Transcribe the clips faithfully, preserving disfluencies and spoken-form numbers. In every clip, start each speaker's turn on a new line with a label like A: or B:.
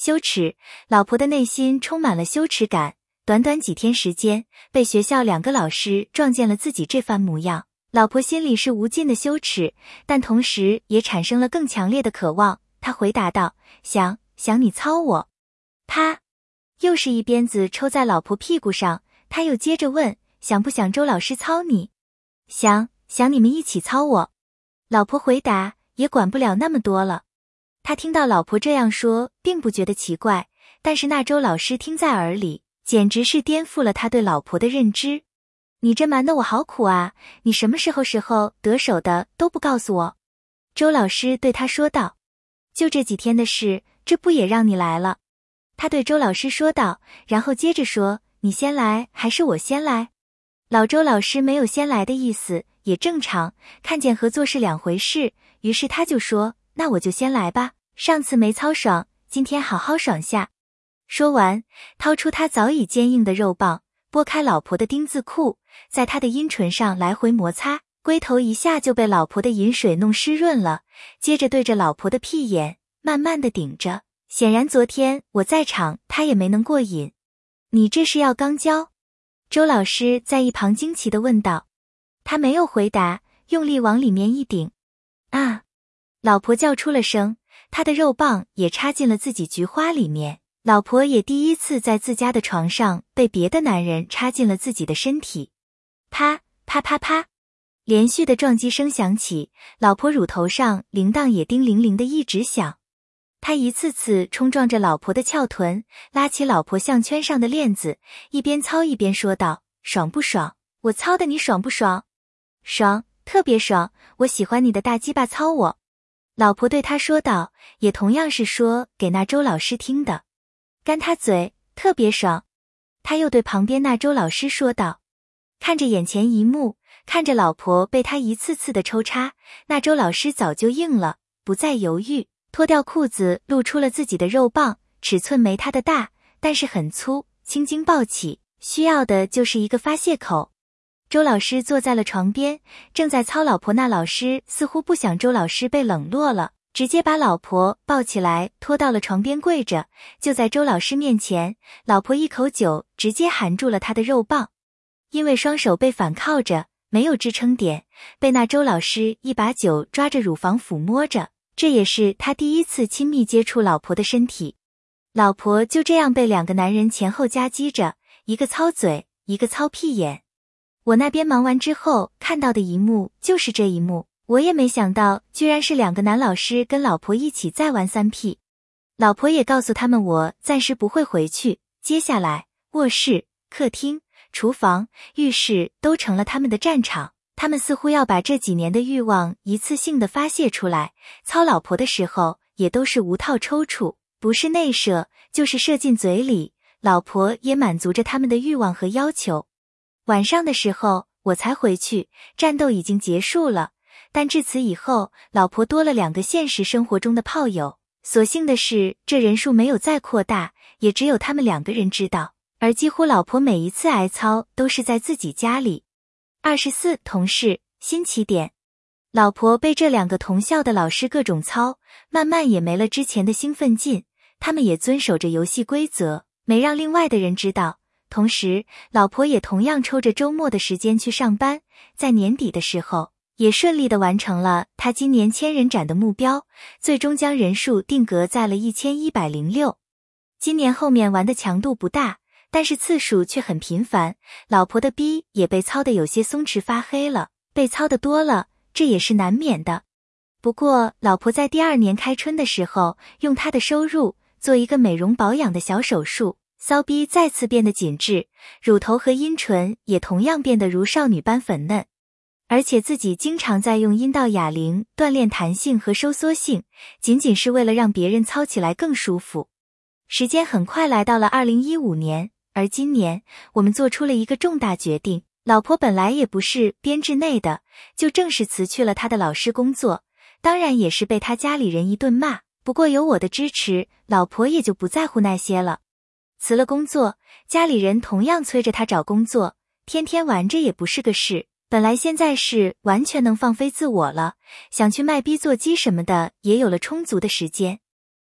A: 羞耻，老婆的内心充满了羞耻感。短短几天时间，被学校两个老师撞见了自己这番模样，老婆心里是无尽的羞耻，但同时也产生了更强烈的渴望。她回答道：想，想你操我。啪，又是一鞭子抽在老婆屁股上。他又接着问：想不想周老师操你？想，想你们一起操我。老婆回答：也管不了那么多了。他听到老婆这样说，并不觉得奇怪，但是那周老师听在耳里，简直是颠覆了他对老婆的认知。你这瞒得我好苦啊，你什么时候时候得手的都不告诉我。周老师对他说道：就这几天的事，这不也让你来了？他对周老师说道，然后接着说：你先来还是我先来？老周老师没有先来的意思，也正常，看见合作是两回事，于是他就说：那我就先来吧，上次没操爽，今天好好爽下。说完，掏出他早已坚硬的肉棒，拨开老婆的丁字裤，在他的阴唇上来回摩擦，龟头一下就被老婆的饮水弄湿润了，接着对着老婆的屁眼慢慢的顶着。显然昨天我在场，他也没能过瘾。你这是要肛交？周老师在一旁惊奇地问道。他没有回答，用力往里面一顶。啊！老婆叫出了声，他的肉棒也插进了自己菊花里面。老婆也第一次在自家的床上被别的男人插进了自己的身体。啪啪啪啪，连续的撞击声响起，老婆乳头上铃铛也叮铃铃的一直响。他一次次冲撞着老婆的翘臀，拉起老婆项圈上的链子，一边操一边说道：爽不爽？我操的你爽不爽？爽，特别爽，我喜欢你的大鸡巴操我。老婆对他说道，也同样是说给那周老师听的。干他嘴，特别爽。他又对旁边那周老师说道。看着眼前一幕，看着老婆被他一次次的抽插，那周老师早就硬了，不再犹豫，脱掉裤子露出了自己的肉棒，尺寸没他的大，但是很粗，青筋暴起，需要的就是一个发泄口。周老师坐在了床边，正在操老婆，那老师似乎不想周老师被冷落了，直接把老婆抱起来拖到了床边跪着，就在周老师面前，老婆一口酒直接含住了他的肉棒。因为双手被反靠着，没有支撑点，被那周老师一把酒抓着乳房抚摸着，这也是他第一次亲密接触老婆的身体。老婆就这样被两个男人前后夹击着，一个操嘴，一个操屁眼。我那边忙完之后看到的一幕就是这一幕，我也没想到居然是两个男老师跟老婆一起在玩三 P。 老婆也告诉他们我暂时不会回去，接下来卧室、客厅、厨房、浴室都成了他们的战场，他们似乎要把这几年的欲望一次性的发泄出来，操老婆的时候也都是无套抽搐，不是内射就是射进嘴里，老婆也满足着他们的欲望和要求。晚上的时候我才回去，战斗已经结束了，但至此以后，老婆多了两个现实生活中的炮友。所幸的是，这人数没有再扩大，也只有他们两个人知道，而几乎老婆每一次挨操都是在自己家里。二十四同事新起点，老婆被这两个同校的老师各种操，慢慢也没了之前的兴奋劲，他们也遵守着游戏规则，没让另外的人知道。同时，老婆也同样抽着周末的时间去上班，在年底的时候，也顺利地完成了他今年千人斩的目标，最终将人数定格在了一千一百零六。今年后面玩的强度不大，但是次数却很频繁，老婆的逼也被操得有些松弛发黑了，被操得多了，这也是难免的。不过，老婆在第二年开春的时候，用她的收入做一个美容保养的小手术，骚逼再次变得紧致，乳头和阴唇也同样变得如少女般粉嫩。而且自己经常在用阴道哑铃锻炼弹性和收缩性，仅仅是为了让别人操起来更舒服。时间很快来到了二零一五年，而今年我们做出了一个重大决定，老婆本来也不是编制内的，就正式辞去了她的老师工作，当然也是被她家里人一顿骂，不过有我的支持，老婆也就不在乎那些了。辞了工作，家里人同样催着她找工作，天天玩着也不是个事，本来现在是完全能放飞自我了，想去卖逼做鸡什么的也有了充足的时间。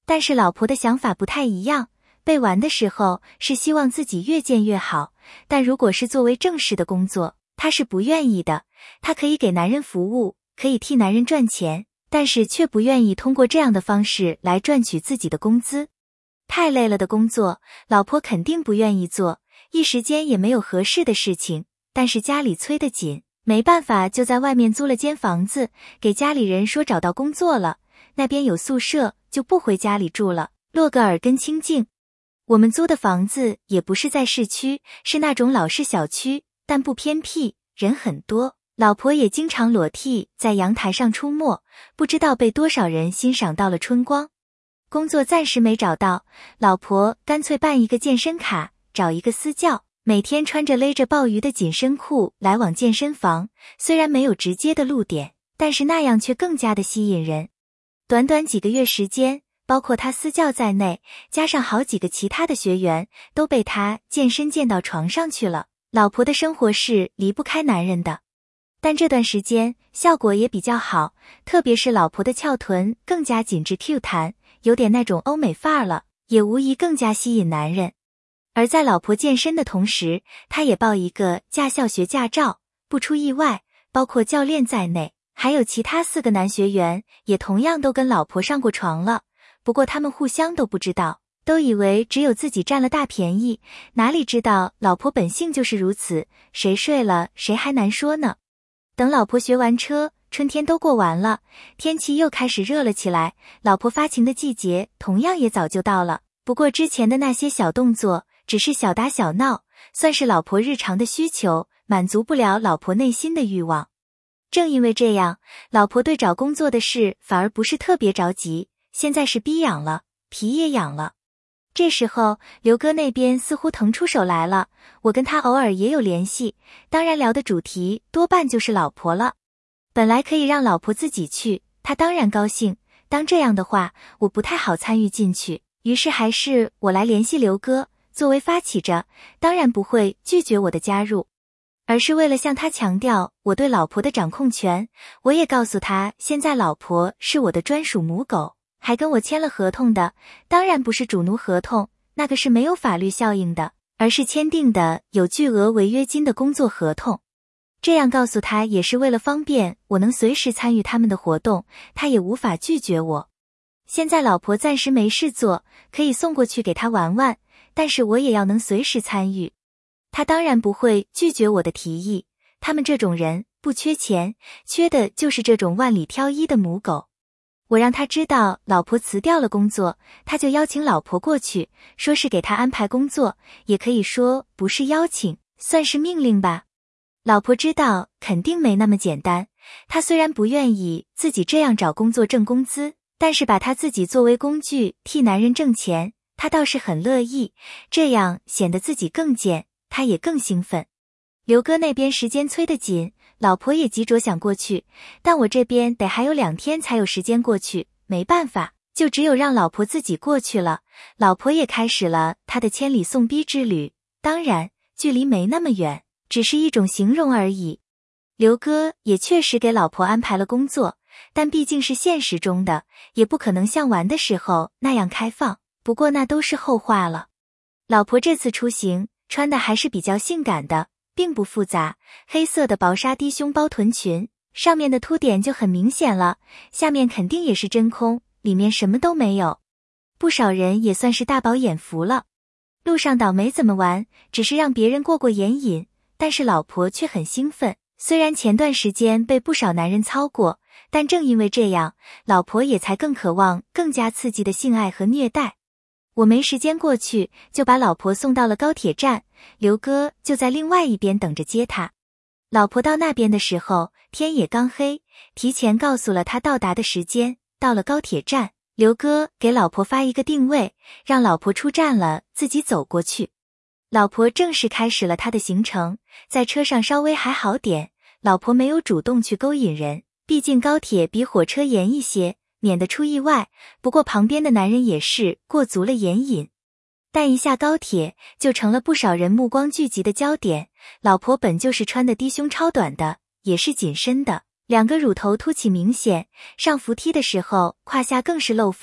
A: 但是老婆的想法不太一样，被玩的时候是希望自己越见越好，但如果是作为正式的工作，她是不愿意的。她可以给男人服务，可以替男人赚钱，但是却不愿意通过这样的方式来赚取自己的工资。太累了的工作，老婆肯定不愿意做，一时间也没有合适的事情，但是家里催得紧，没办法就在外面租了间房子，给家里人说找到工作了，那边有宿舍，就不回家里住了，落个耳根清净。我们租的房子也不是在市区，是那种老式小区，但不偏僻，人很多，老婆也经常裸替在阳台上出没，不知道被多少人欣赏到了春光。工作暂时没找到，老婆干脆办一个健身卡，找一个私教，每天穿着勒着鲍鱼的紧身裤来往健身房，虽然没有直接的露点，但是那样却更加的吸引人。短短几个月时间，包括他私教在内，加上好几个其他的学员，都被他健身健到床上去了。老婆的生活是离不开男人的，但这段时间效果也比较好，特别是老婆的翘臀更加紧致 Q 弹，有点那种欧美范儿了，也无疑更加吸引男人。而在老婆健身的同时，他也报一个驾校学驾照，不出意外，包括教练在内，还有其他四个男学员也同样都跟老婆上过床了，不过他们互相都不知道，都以为只有自己占了大便宜，哪里知道老婆本性就是如此，谁睡了谁还难说呢。等老婆学完车，春天都过完了，天气又开始热了起来，老婆发情的季节同样也早就到了，不过之前的那些小动作只是小打小闹，算是老婆日常的需求，满足不了老婆内心的欲望。正因为这样，老婆对找工作的事反而不是特别着急，现在是逼痒了，皮也痒了。这时候刘哥那边似乎腾出手来了，我跟他偶尔也有联系，当然聊的主题多半就是老婆了。本来可以让老婆自己去，他当然高兴，当这样的话我不太好参与进去，于是还是我来联系刘哥，作为发起者，当然不会拒绝我的加入，而是为了向他强调我对老婆的掌控权。我也告诉他，现在老婆是我的专属母狗，还跟我签了合同的，当然不是主奴合同，那个是没有法律效应的，而是签订的有巨额违约金的工作合同。这样告诉他也是为了方便我能随时参与他们的活动，他也无法拒绝我。现在老婆暂时没事做，可以送过去给他玩玩，但是我也要能随时参与。他当然不会拒绝我的提议，他们这种人不缺钱，缺的就是这种万里挑一的母狗。我让他知道老婆辞掉了工作，他就邀请老婆过去，说是给他安排工作，也可以说不是邀请，算是命令吧。老婆知道肯定没那么简单，她虽然不愿意自己这样找工作挣工资，但是把她自己作为工具替男人挣钱，她倒是很乐意，这样显得自己更贱，她也更兴奋。刘哥那边时间催得紧，老婆也急着想过去，但我这边得还有两天才有时间过去，没办法，就只有让老婆自己过去了。老婆也开始了她的千里送逼之旅，当然距离没那么远，只是一种形容而已。刘哥也确实给老婆安排了工作，但毕竟是现实中的，也不可能像玩的时候那样开放，不过那都是后话了。老婆这次出行穿的还是比较性感的，并不复杂，黑色的薄纱低胸包臀裙，上面的凸点就很明显了，下面肯定也是真空，里面什么都没有。不少人也算是大饱眼福了。路上倒没怎么玩，只是让别人过过眼瘾，但是老婆却很兴奋。虽然前段时间被不少男人操过，但正因为这样，老婆也才更渴望更加刺激的性爱和虐待。我没时间过去，就把老婆送到了高铁站，刘哥就在另外一边等着接他。老婆到那边的时候，天也刚黑，提前告诉了他到达的时间。到了高铁站，刘哥给老婆发一个定位，让老婆出站了，自己走过去。老婆正式开始了她的行程，在车上稍微还好点，老婆没有主动去勾引人，毕竟高铁比火车严一些，免得出意外，不过旁边的男人也是过足了严瘾。但一下高铁就成了不少人目光聚集的焦点，老婆本就是穿的低胸超短的，也是紧身的，两个乳头凸起明显，上扶梯的时候胯下更是漏风，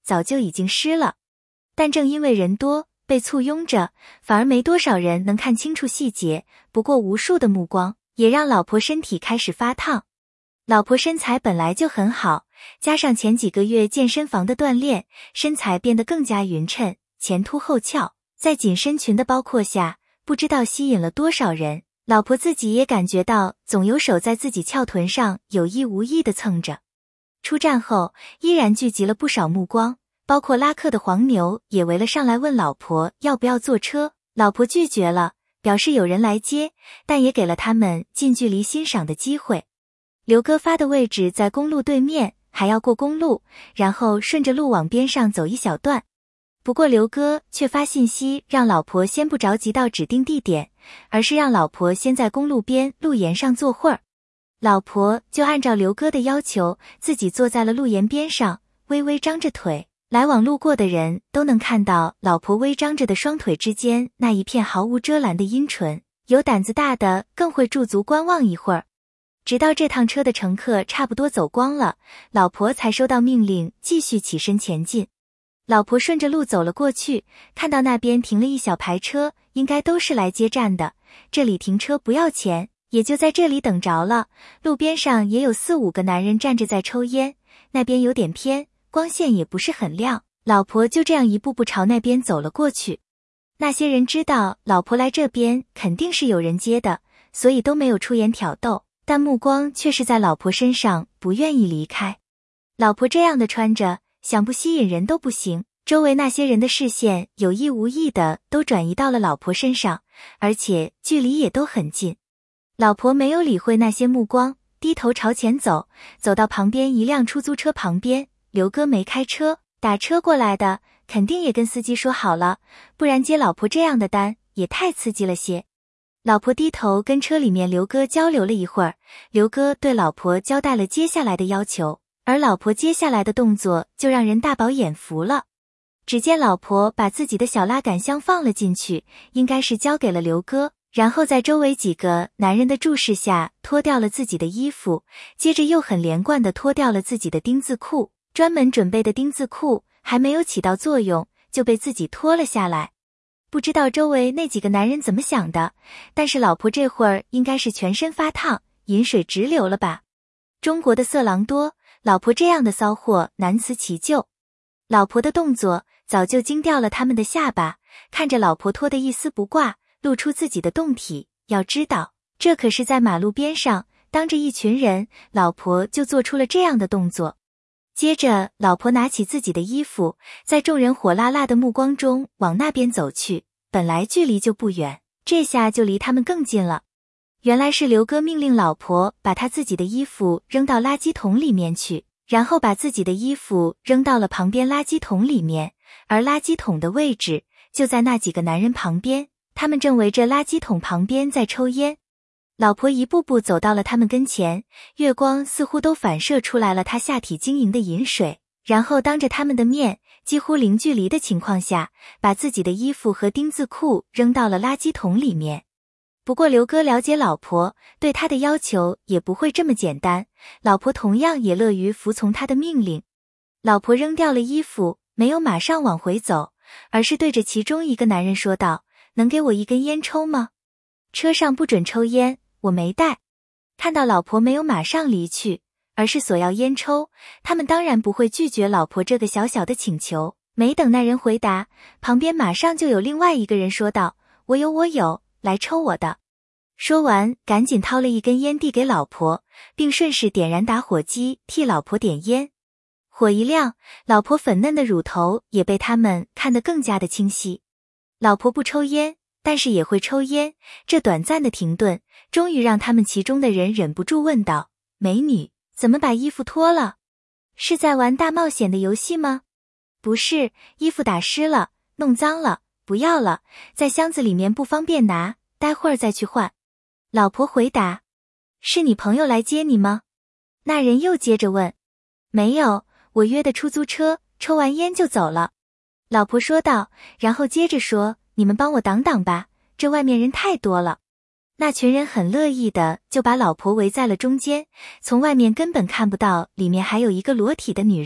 A: 早就已经湿了。但正因为人多，被簇拥着，反而没多少人能看清楚细节，不过无数的目光也让老婆身体开始发烫。老婆身材本来就很好，加上前几个月健身房的锻炼，身材变得更加匀称，前凸后翘，在紧身裙的包括下，不知道吸引了多少人。老婆自己也感觉到总有手在自己翘臀上有意无意地蹭着。出站后依然聚集了不少目光，包括拉客的黄牛也围了上来问老婆要不要坐车。老婆拒绝了，表示有人来接，但也给了他们近距离欣赏的机会。刘哥发的位置在公路对面，还要过公路，然后顺着路往边上走一小段。不过刘哥却发信息让老婆先不着急到指定地点，而是让老婆先在公路边路沿上坐会儿。老婆就按照刘哥的要求，自己坐在了路沿边上，微微张着腿，来往路过的人都能看到老婆微张着的双腿之间那一片毫无遮拦的阴唇，有胆子大的更会驻足观望一会儿。直到这趟车的乘客差不多走光了，老婆才收到命令继续起身前进。老婆顺着路走了过去，看到那边停了一小排车，应该都是来接站的，这里停车不要钱，也就在这里等着了。路边上也有四五个男人站着在抽烟，那边有点偏，光线也不是很亮，老婆就这样一步步朝那边走了过去。那些人知道老婆来这边肯定是有人接的，所以都没有出言挑逗，但目光却是在老婆身上，不愿意离开。老婆这样的穿着，想不吸引人都不行，周围那些人的视线有意无意的都转移到了老婆身上，而且距离也都很近。老婆没有理会那些目光，低头朝前走，走到旁边一辆出租车旁边。刘哥没开车，打车过来的，肯定也跟司机说好了，不然接老婆这样的单也太刺激了些。老婆低头跟车里面刘哥交流了一会儿，刘哥对老婆交代了接下来的要求，而老婆接下来的动作就让人大饱眼福了。只见老婆把自己的小拉杆箱放了进去，应该是交给了刘哥，然后在周围几个男人的注视下脱掉了自己的衣服，接着又很连贯地脱掉了自己的丁字裤，专门准备的丁字裤还没有起到作用，就被自己脱了下来。不知道周围那几个男人怎么想的，但是老婆这会儿应该是全身发烫，饮水直流了吧。中国的色狼多，老婆这样的骚货难辞其咎。老婆的动作早就惊掉了他们的下巴，看着老婆脱得一丝不挂，露出自己的胴体，要知道这可是在马路边上，当着一群人，老婆就做出了这样的动作。接着老婆拿起自己的衣服，在众人火辣辣的目光中往那边走去，本来距离就不远，这下就离他们更近了。原来是刘哥命令老婆把他自己的衣服扔到垃圾桶里面去，然后把自己的衣服扔到了旁边垃圾桶里面，而垃圾桶的位置就在那几个男人旁边，他们正围着垃圾桶旁边在抽烟。老婆一步步走到了他们跟前，月光似乎都反射出来了她下体晶莹的饮水，然后当着他们的面，几乎零距离的情况下，把自己的衣服和丁字裤扔到了垃圾桶里面。不过刘哥了解老婆，对他的要求也不会这么简单，老婆同样也乐于服从他的命令。老婆扔掉了衣服，没有马上往回走，而是对着其中一个男人说道：“能给我一根烟抽吗？车上不准抽烟，我没带。”看到老婆没有马上离去，而是索要烟抽，他们当然不会拒绝老婆这个小小的请求。没等那人回答，旁边马上就有另外一个人说道：“我有我有，来抽我的。”说完赶紧掏了一根烟递给老婆，并顺势点燃打火机替老婆点烟。火一亮，老婆粉嫩的乳头也被他们看得更加的清晰。老婆不抽烟，但是也会抽烟，这短暂的停顿终于让他们其中的人忍不住问道：“美女，怎么把衣服脱了？是在玩大冒险的游戏吗？”“不是，衣服打湿了，弄脏了，不要了，在箱子里面不方便拿，待会儿再去换。”老婆回答。“是你朋友来接你吗？”那人又接着问。“没有，我约的出租车，抽完烟就走了。”老婆说道，然后接着说：“你们帮我挡挡吧，这外面人太多了。”那群人很乐意的就把老婆围在了中间，从外面根本看不到里面还有一个裸体的女人，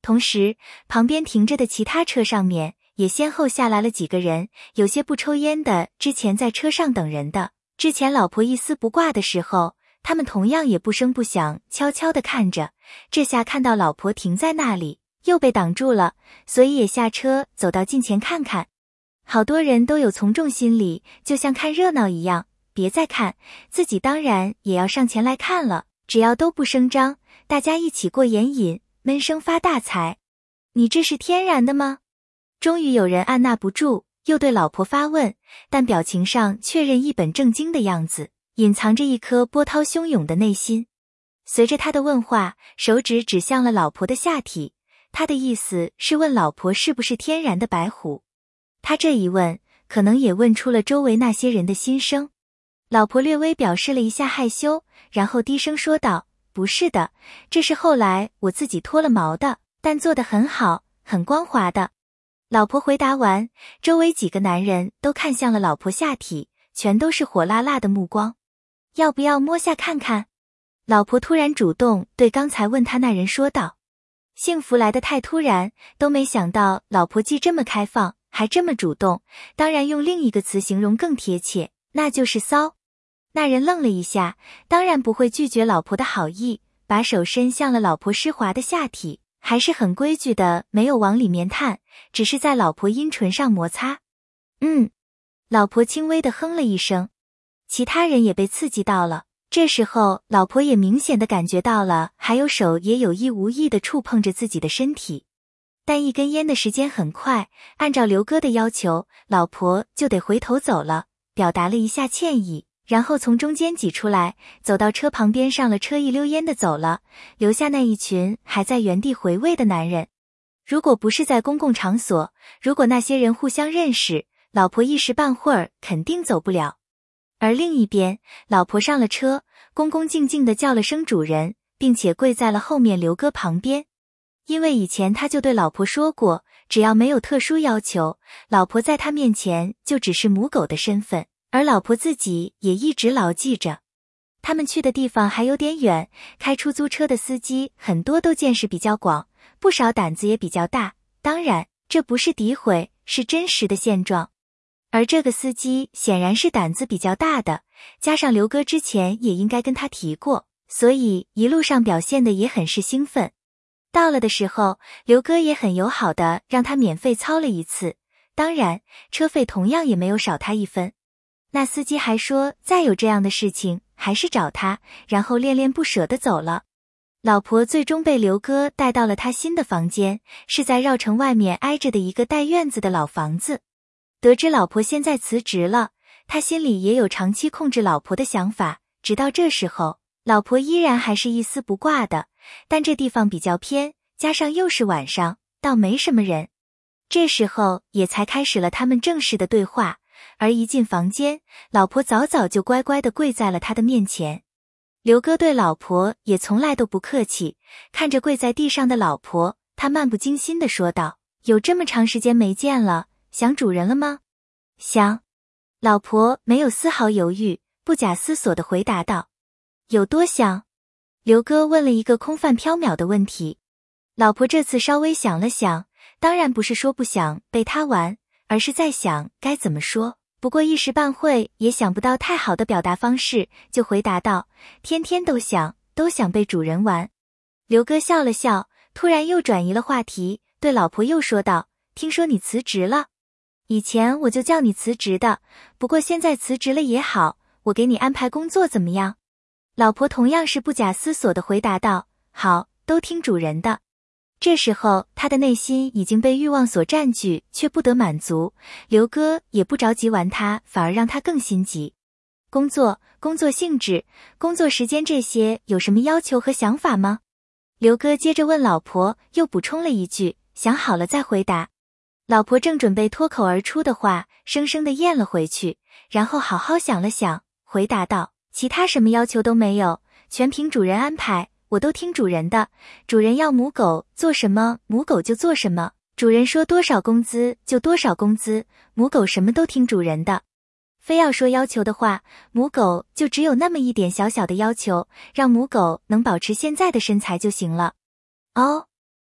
A: 同时，旁边停着的其他车上面也先后下来了几个人，有些不抽烟的，之前在车上等人的，之前老婆一丝不挂的时候，他们同样也不声不响，悄悄地看着，这下看到老婆停在那里，又被挡住了，所以也下车走到近前看看。好多人都有从众心理，就像看热闹一样，别再看，自己当然也要上前来看了，只要都不声张，大家一起过眼瘾，闷声发大财。你这是天然的吗？终于有人按捺不住，又对老婆发问，但表情上确认一本正经的样子，隐藏着一颗波涛汹涌的内心。随着他的问话，手指指向了老婆的下体，他的意思是问老婆是不是天然的白虎。他这一问，可能也问出了周围那些人的心声。老婆略微表示了一下害羞，然后低声说道，不是的，这是后来我自己脱了毛的，但做得很好，很光滑的。老婆回答完，周围几个男人都看向了老婆下体，全都是火辣辣的目光。要不要摸下看看？老婆突然主动对刚才问他那人说道。幸福来得太突然，都没想到老婆既这么开放，还这么主动，当然用另一个词形容更贴切，那就是骚。那人愣了一下，当然不会拒绝老婆的好意，把手伸向了老婆湿滑的下体，还是很规矩的，没有往里面探，只是在老婆阴唇上摩擦。嗯，老婆轻微的哼了一声。其他人也被刺激到了，这时候老婆也明显的感觉到了，还有手也有意无意的触碰着自己的身体。但一根烟的时间很快，按照刘哥的要求，老婆就得回头走了，表达了一下歉意，然后从中间挤出来，走到车旁边上了车，一溜烟的走了，留下那一群还在原地回味的男人。如果不是在公共场所，如果那些人互相认识，老婆一时半会儿肯定走不了。而另一边，老婆上了车，恭恭敬敬地叫了声主人，并且跪在了后面刘哥旁边。因为以前他就对老婆说过，只要没有特殊要求，老婆在他面前就只是母狗的身份，而老婆自己也一直牢记着。他们去的地方还有点远，开出租车的司机很多都见识比较广，不少胆子也比较大，当然这不是诋毁，是真实的现状。而这个司机显然是胆子比较大的，加上刘哥之前也应该跟他提过，所以一路上表现的也很是兴奋。到了的时候，刘哥也很友好的让他免费操了一次，当然车费同样也没有少他一分。那司机还说再有这样的事情还是找他，然后恋恋不舍地走了。老婆最终被刘哥带到了他新的房间，是在绕城外面挨着的一个带院子的老房子。得知老婆现在辞职了，他心里也有长期控制老婆的想法，直到这时候，老婆依然还是一丝不挂的，但这地方比较偏，加上又是晚上，倒没什么人。这时候也才开始了他们正式的对话，而一进房间，老婆早早就乖乖地跪在了他的面前。刘哥对老婆也从来都不客气，看着跪在地上的老婆，他漫不经心地说道，有这么长时间没见了，想主人了吗？想。老婆没有丝毫犹豫，不假思索地回答道。有多想？刘哥问了一个空泛缥缈的问题。老婆这次稍微想了想，当然不是说不想被他玩，而是在想该怎么说，不过一时半会也想不到太好的表达方式，就回答道，天天都想，都想被主人玩。刘哥笑了笑，突然又转移了话题，对老婆又说道，听说你辞职了？以前我就叫你辞职的，不过现在辞职了也好，我给你安排工作怎么样？老婆同样是不假思索地回答道，好，都听主人的。这时候他的内心已经被欲望所占据，却不得满足，刘哥也不着急玩他，反而让他更心急。工作、工作性质、工作时间这些有什么要求和想法吗？刘哥接着问老婆，又补充了一句，想好了再回答。老婆正准备脱口而出的话，生生地咽了回去，然后好好想了想，回答道，其他什么要求都没有，全凭主人安排，我都听主人的，主人要母狗做什么，母狗就做什么，主人说多少工资就多少工资，母狗什么都听主人的。非要说要求的话，母狗就只有那么一点小小的要求，让母狗能保持现在的身材就行了。哦，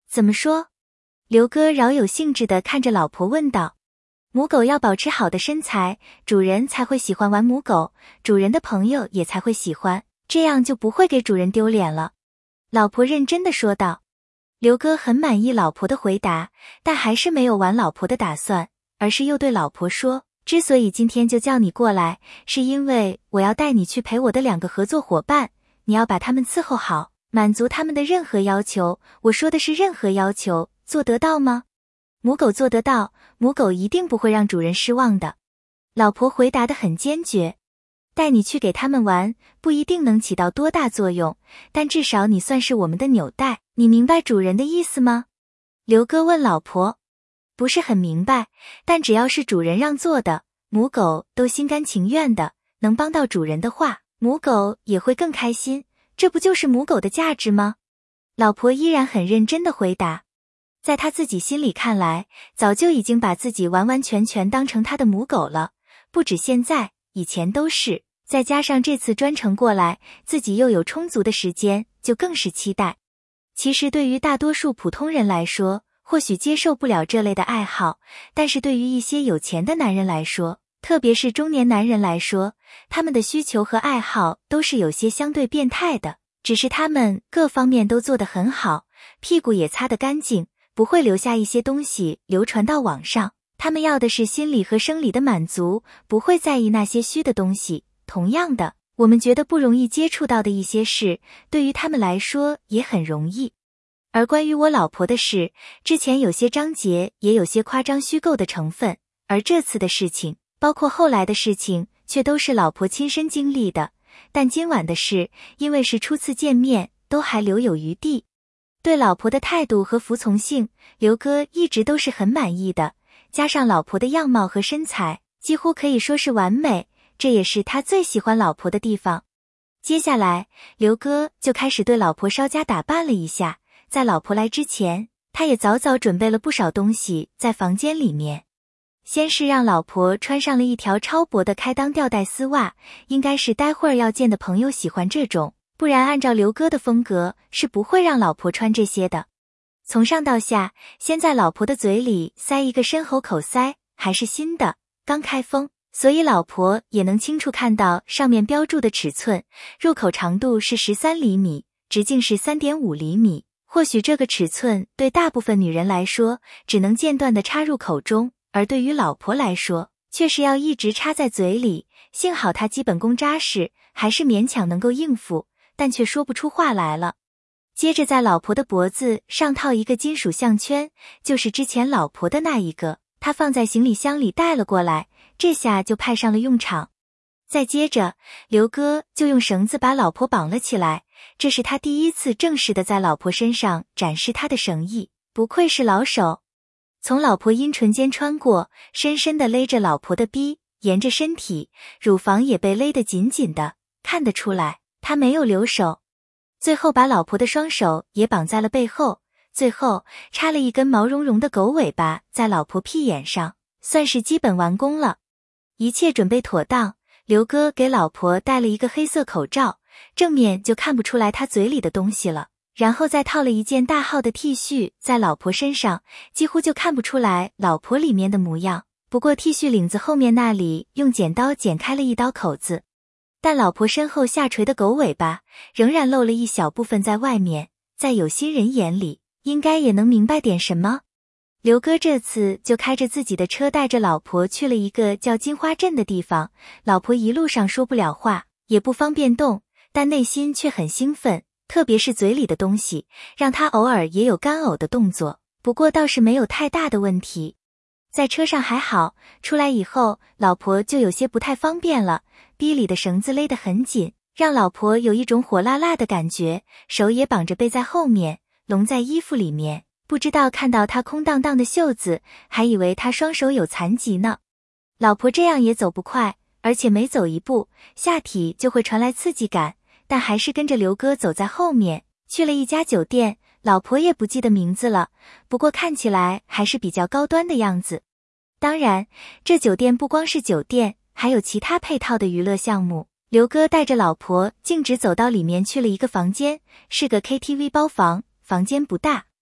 A: 怎么说？刘哥饶有兴致地看着老婆问道。母狗要保持好的身材，主人才会喜欢玩母狗，主人的朋友也才会喜欢，这样就不会给主人丢脸了。老婆认真地说道。刘哥很满意老婆的回答，但还是没有玩老婆的打算，而是又对老婆说，之所以今天就叫你过来，是因为我要带你去陪我的两个合作伙伴，你要把他们伺候好，满足他们的任何要求，我说的是任何要求，做得到吗？母狗做得到，母狗一定不会让主人失望的。老婆回答得很坚决。带你去给他们玩，不一定能起到多大作用，但至少你算是我们的纽带，你明白主人的意思吗？刘哥问老婆。不是很明白，但只要是主人让做的，母狗都心甘情愿的，能帮到主人的话，母狗也会更开心，这不就是母狗的价值吗？老婆依然很认真地回答。在她自己心里看来，早就已经把自己完完全全当成她的母狗了，不止现在，以前都是。再加上这次专程过来，自己又有充足的时间，就更是期待。其实对于大多数普通人来说，或许接受不了这类的爱好，但是对于一些有钱的男人来说，特别是中年男人来说，他们的需求和爱好都是有些相对变态的，只是他们各方面都做得很好，屁股也擦得干净，不会留下一些东西流传到网上。他们要的是心理和生理的满足，不会在意那些虚的东西。同样的，我们觉得不容易接触到的一些事，对于他们来说也很容易。而关于我老婆的事，之前有些章节也有些夸张虚构的成分，而这次的事情，包括后来的事情，却都是老婆亲身经历的。但今晚的事，因为是初次见面，都还留有余地。对老婆的态度和服从性，刘哥一直都是很满意的，加上老婆的样貌和身材，几乎可以说是完美。这也是他最喜欢老婆的地方。接下来，刘哥就开始对老婆稍加打扮了一下，在老婆来之前，他也早早准备了不少东西在房间里面。先是让老婆穿上了一条超薄的开裆吊带丝袜，应该是待会儿要见的朋友喜欢这种，不然按照刘哥的风格是不会让老婆穿这些的。从上到下，先在老婆的嘴里塞一个深喉口塞，还是新的，刚开封。所以老婆也能清楚看到上面标注的尺寸，入口长度是十三厘米，直径是 三点五厘米。或许这个尺寸对大部分女人来说，只能间断地插入口中，而对于老婆来说，却是要一直插在嘴里。幸好她基本功扎实，还是勉强能够应付，但却说不出话来了。接着在老婆的脖子上套一个金属项圈，就是之前老婆的那一个，他放在行李箱里带了过来，这下就派上了用场。再接着，刘哥就用绳子把老婆绑了起来，这是他第一次正式的在老婆身上展示他的绳艺，不愧是老手。从老婆阴唇间穿过，深深的勒着老婆的逼，沿着身体，乳房也被勒得紧紧的，看得出来，他没有留手。最后把老婆的双手也绑在了背后，最后插了一根毛茸茸的狗尾巴在老婆屁眼上，算是基本完工了。一切准备妥当，刘哥给老婆戴了一个黑色口罩，正面就看不出来他嘴里的东西了，然后再套了一件大号的 T 恤在老婆身上，几乎就看不出来老婆里面的模样。不过 T 恤领子后面那里用剪刀剪开了一刀口子，但老婆身后下垂的狗尾巴仍然露了一小部分在外面，在有心人眼里应该也能明白点什么。刘哥这次就开着自己的车带着老婆去了一个叫金花镇的地方，老婆一路上说不了话，也不方便动，但内心却很兴奋，特别是嘴里的东西，让她偶尔也有干呕的动作，不过倒是没有太大的问题。在车上还好，出来以后，老婆就有些不太方便了，逼里的绳子勒得很紧，让老婆有一种火辣辣的感觉，手也绑着背在后面，拢在衣服里面。不知道看到他空荡荡的袖子，还以为他双手有残疾呢。老婆这样也走不快，而且每走一步，下体就会传来刺激感，但还是跟着刘哥走在后面，去了一家酒店，老婆也不记得名字了，不过看起来还是比较高端的样子。当然，这酒店不光是酒店，还有其他配套的娱乐项目。刘哥带着老婆径直走到里面去了一个房间，是个 K T V 包房，房间不大，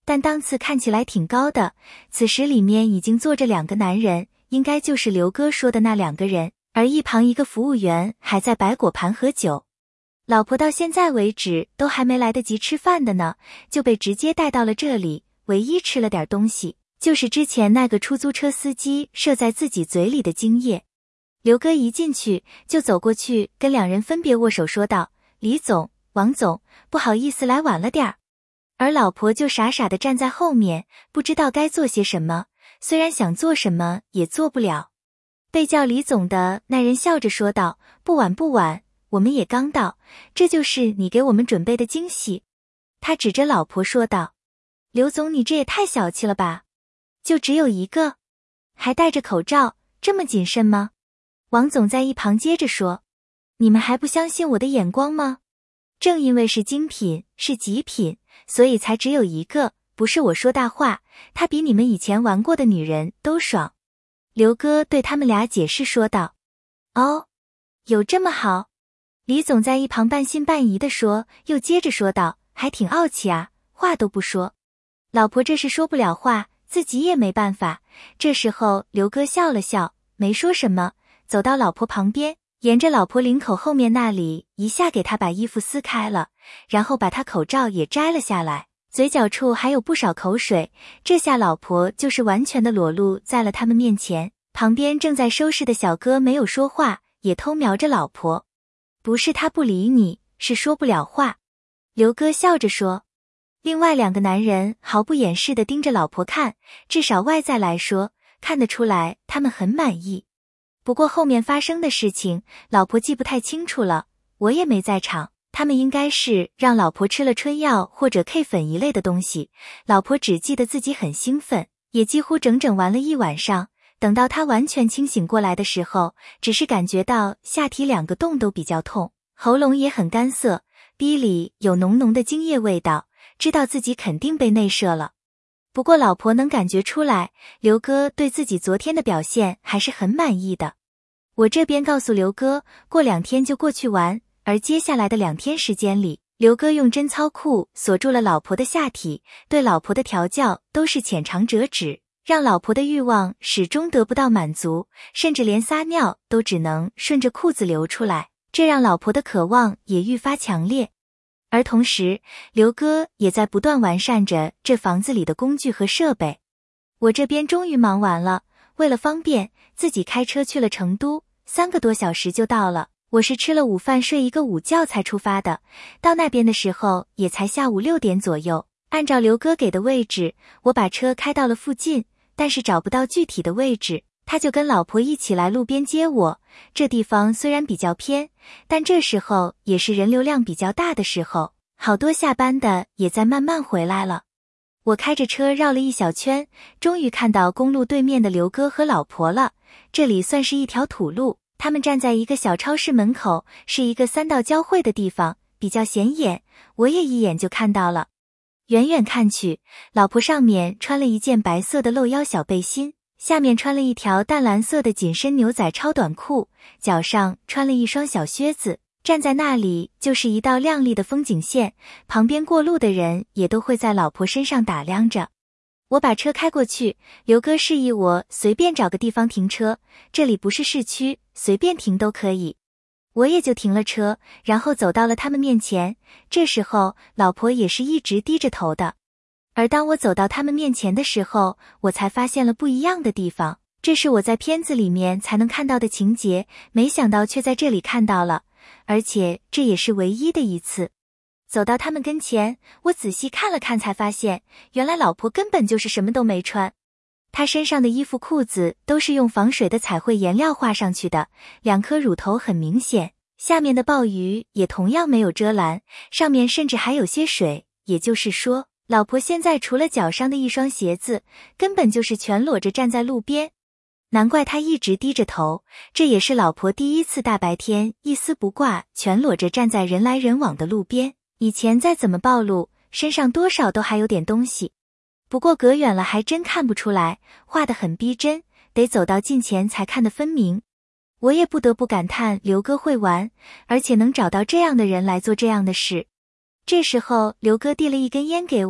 A: 但档次看起来挺高的。此时里面已经坐着两个男人，应该就是刘哥说的那两个人，而一旁一个服务员还在摆果盘和酒。老婆到现在为止都还没来得及吃饭的呢，就被直接带到了这里，唯一吃了点东西，就是之前那个出租车司机射在自己嘴里的精液。刘哥一进去就走过去跟两人分别握手说道：李总、王总，不好意思来晚了点儿。而老婆就傻傻地站在后面，不知道该做些什么，虽然想做什么也做不了。被叫李总的那人笑着说道：不晚不晚，我们也刚到，这就是你给我们准备的惊喜。他指着老婆说道：刘总，你这也太小气了吧，就只有一个，还戴着口罩，这么谨慎吗？王总在一旁接着说：你们还不相信我的眼光吗？正因为是精品，是极品，所以才只有一个，不是我说大话，他比你们以前玩过的女人都爽。刘哥对他们俩解释说道：哦，有这么好？李总在一旁半信半疑地说，又接着说道：还挺傲气啊，话都不说。老婆这是说不了话，自己也没办法。这时候刘哥笑了笑，没说什么，走到老婆旁边，沿着老婆领口后面那里一下给她把衣服撕开了，然后把她口罩也摘了下来，嘴角处还有不少口水。这下老婆就是完全的裸露在了他们面前。旁边正在收拾的小哥没有说话，也偷瞄着老婆。不是他不理你，是说不了话。刘哥笑着说。另外两个男人毫不掩饰地盯着老婆看，至少外在来说，看得出来他们很满意。不过后面发生的事情，老婆记不太清楚了，我也没在场。他们应该是让老婆吃了春药或者 K 粉一类的东西，老婆只记得自己很兴奋，也几乎整整玩了一晚上。等到她完全清醒过来的时候，只是感觉到下体两个洞都比较痛，喉咙也很干涩，鼻里有浓浓的精液味道，知道自己肯定被内射了。不过老婆能感觉出来，刘哥对自己昨天的表现还是很满意的。我这边告诉刘哥，过两天就过去玩，而接下来的两天时间里，刘哥用贞操裤锁住了老婆的下体，对老婆的调教都是浅尝辄止，让老婆的欲望始终得不到满足，甚至连撒尿都只能顺着裤子流出来，这让老婆的渴望也愈发强烈。而同时，刘哥也在不断完善着这房子里的工具和设备。我这边终于忙完了，为了方便，自己开车去了成都，三个多小时就到了。我是吃了午饭睡一个午觉才出发的，到那边的时候也才下午六点左右。按照刘哥给的位置，我把车开到了附近，但是找不到具体的位置，他就跟老婆一起来路边接我。这地方虽然比较偏，但这时候也是人流量比较大的时候，好多下班的也在慢慢回来了。我开着车绕了一小圈，终于看到公路对面的刘哥和老婆了。这里算是一条土路，他们站在一个小超市门口，是一个三道交汇的地方，比较显眼，我也一眼就看到了。远远看去，老婆上面穿了一件白色的露腰小背心，下面穿了一条淡蓝色的紧身牛仔超短裤，脚上穿了一双小靴子，站在那里就是一道亮丽的风景线，旁边过路的人也都会在老婆身上打量着。我把车开过去，刘哥示意我随便找个地方停车，这里不是市区，随便停都可以。我也就停了车，然后走到了他们面前。这时候老婆也是一直低着头的。而当我走到他们面前的时候，我才发现了不一样的地方，这是我在片子里面才能看到的情节，没想到却在这里看到了，而且这也是唯一的一次。走到他们跟前，我仔细看了看才发现，原来老婆根本就是什么都没穿。她身上的衣服裤子都是用防水的彩绘颜料画上去的，两颗乳头很明显，下面的鲍鱼也同样没有遮拦，上面甚至还有些水，也就是说，老婆现在除了脚上的一双鞋子，根本就是全裸着站在路边。难怪她一直低着头，这也是老婆第一次大白天一丝不挂全裸着站在人来人往的路边，以前再怎么暴露，身上多少都还有点东西。不过隔远了还真看不出来，画得很逼真，得走到近前才看得分明。我也不得不感叹刘哥会玩，而且能找到这样的人来做这样的事。这时候刘哥递了一根烟给我，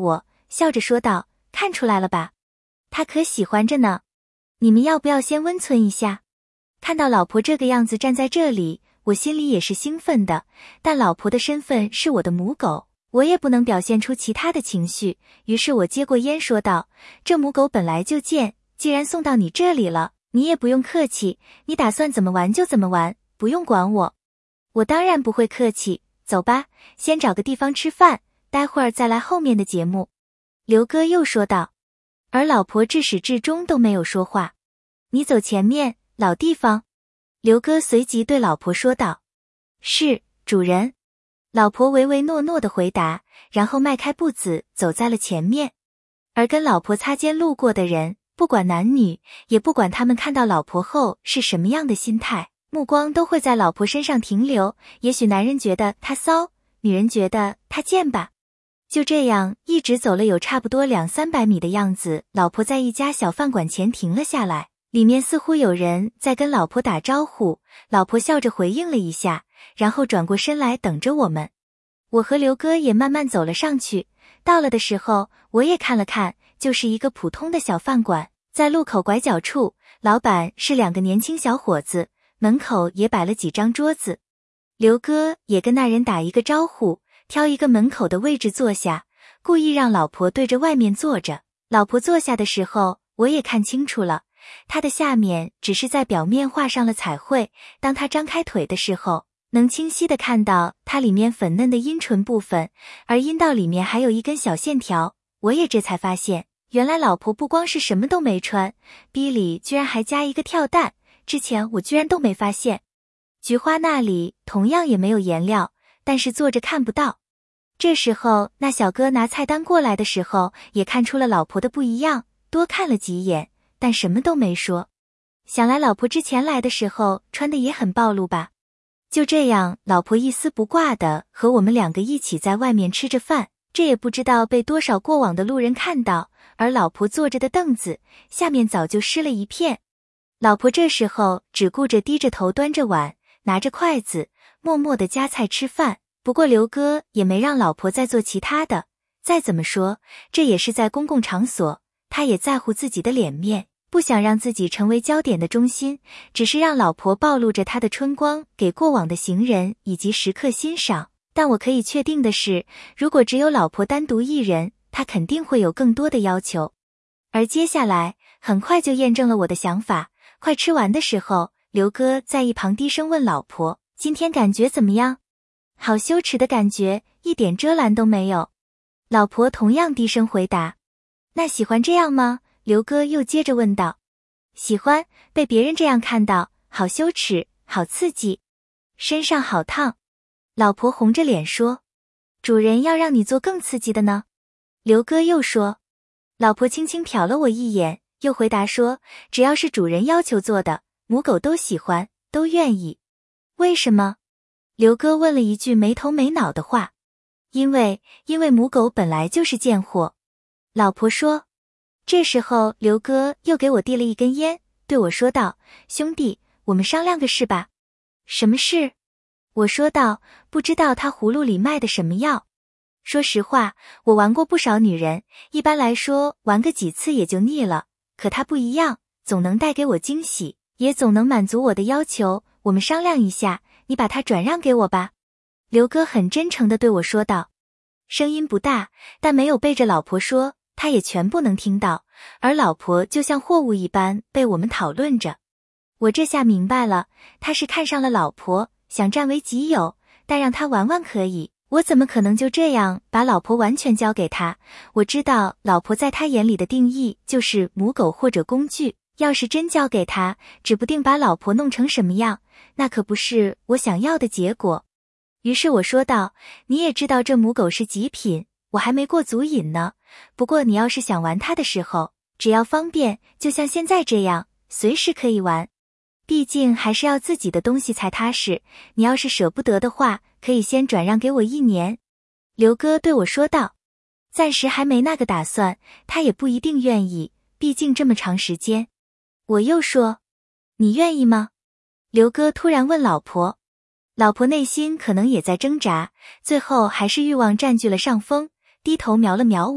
A: 笑着说道，看出来了吧？他可喜欢着呢。你们要不要先温存一下？看到老婆这个样子站在这里，我心里也是兴奋的，但老婆的身份是我的母狗，我也不能表现出其他的情绪，于是我接过烟说道，这母狗本来就贱，既然送到你这里了，你也不用客气，你打算怎么玩就怎么玩，不用管我。我当然不会客气，走吧，先找个地方吃饭，待会儿再来后面的节目。刘哥又说道，而老婆至始至终都没有说话。你走前面，老地方。刘哥随即对老婆说道，是，主人。老婆唯唯诺诺地回答，然后迈开步子走在了前面。而跟老婆擦肩路过的人，不管男女，也不管他们看到老婆后是什么样的心态，目光都会在老婆身上停留，也许男人觉得她骚，女人觉得她贱吧。就这样一直走了有差不多两三百米的样子，老婆在一家小饭馆前停了下来，里面似乎有人在跟老婆打招呼，老婆笑着回应了一下，然后转过身来等着我们。我和刘哥也慢慢走了上去，到了的时候我也看了看，就是一个普通的小饭馆，在路口拐角处，老板是两个年轻小伙子，门口也摆了几张桌子。刘哥也跟那人打一个招呼，挑一个门口的位置坐下，故意让老婆对着外面坐着。老婆坐下的时候，我也看清楚了，她的下面只是在表面画上了彩绘，当她张开腿的时候，能清晰地看到它里面粉嫩的阴唇部分，而阴道里面还有一根小线条。我也这才发现，原来老婆不光是什么都没穿，逼里居然还加一个跳蛋，之前我居然都没发现。菊花那里同样也没有颜料，但是坐着看不到。这时候那小哥拿菜单过来的时候，也看出了老婆的不一样，多看了几眼，但什么都没说。想来老婆之前来的时候穿的也很暴露吧。就这样，老婆一丝不挂的和我们两个一起在外面吃着饭，这也不知道被多少过往的路人看到，而老婆坐着的凳子下面早就湿了一片。老婆这时候只顾着低着头端着碗，拿着筷子，默默地夹菜吃饭。不过刘哥也没让老婆再做其他的，再怎么说，这也是在公共场所，他也在乎自己的脸面，不想让自己成为焦点的中心，只是让老婆暴露着她的春光给过往的行人以及食客欣赏。但我可以确定的是，如果只有老婆单独一人，他肯定会有更多的要求。而接下来很快就验证了我的想法，快吃完的时候，刘哥在一旁低声问老婆，今天感觉怎么样？好羞耻的感觉，一点遮拦都没有。老婆同样低声回答。那喜欢这样吗？刘哥又接着问道。喜欢，被别人这样看到，好羞耻，好刺激，身上好烫。老婆红着脸说。主人要让你做更刺激的呢？刘哥又说。老婆轻轻瞟了我一眼，又回答说，只要是主人要求做的，母狗都喜欢，都愿意。为什么？刘哥问了一句没头没脑的话。因为，因为母狗本来就是贱货。老婆说。这时候刘哥又给我递了一根烟，对我说道，兄弟，我们商量个事吧。什么事？我说道，不知道他葫芦里卖的什么药。说实话，我玩过不少女人，一般来说玩个几次也就腻了，可他不一样，总能带给我惊喜，也总能满足我的要求。我们商量一下，你把它转让给我吧。刘哥很真诚地对我说道，声音不大，但没有背着老婆说，他也全部能听到，而老婆就像货物一般被我们讨论着。我这下明白了，他是看上了老婆，想占为己有，但让他玩玩可以，我怎么可能就这样把老婆完全交给他？我知道老婆在他眼里的定义就是母狗或者工具，要是真交给他，指不定把老婆弄成什么样，那可不是我想要的结果。于是我说道，你也知道这母狗是极品，我还没过足瘾呢，不过你要是想玩它的时候，只要方便，就像现在这样，随时可以玩。毕竟还是要自己的东西才踏实，你要是舍不得的话，可以先转让给我一年。刘哥对我说道。暂时还没那个打算，他也不一定愿意，毕竟这么长时间。我又说，你愿意吗？刘哥突然问老婆。老婆内心可能也在挣扎，最后还是欲望占据了上风，低头瞄了瞄我，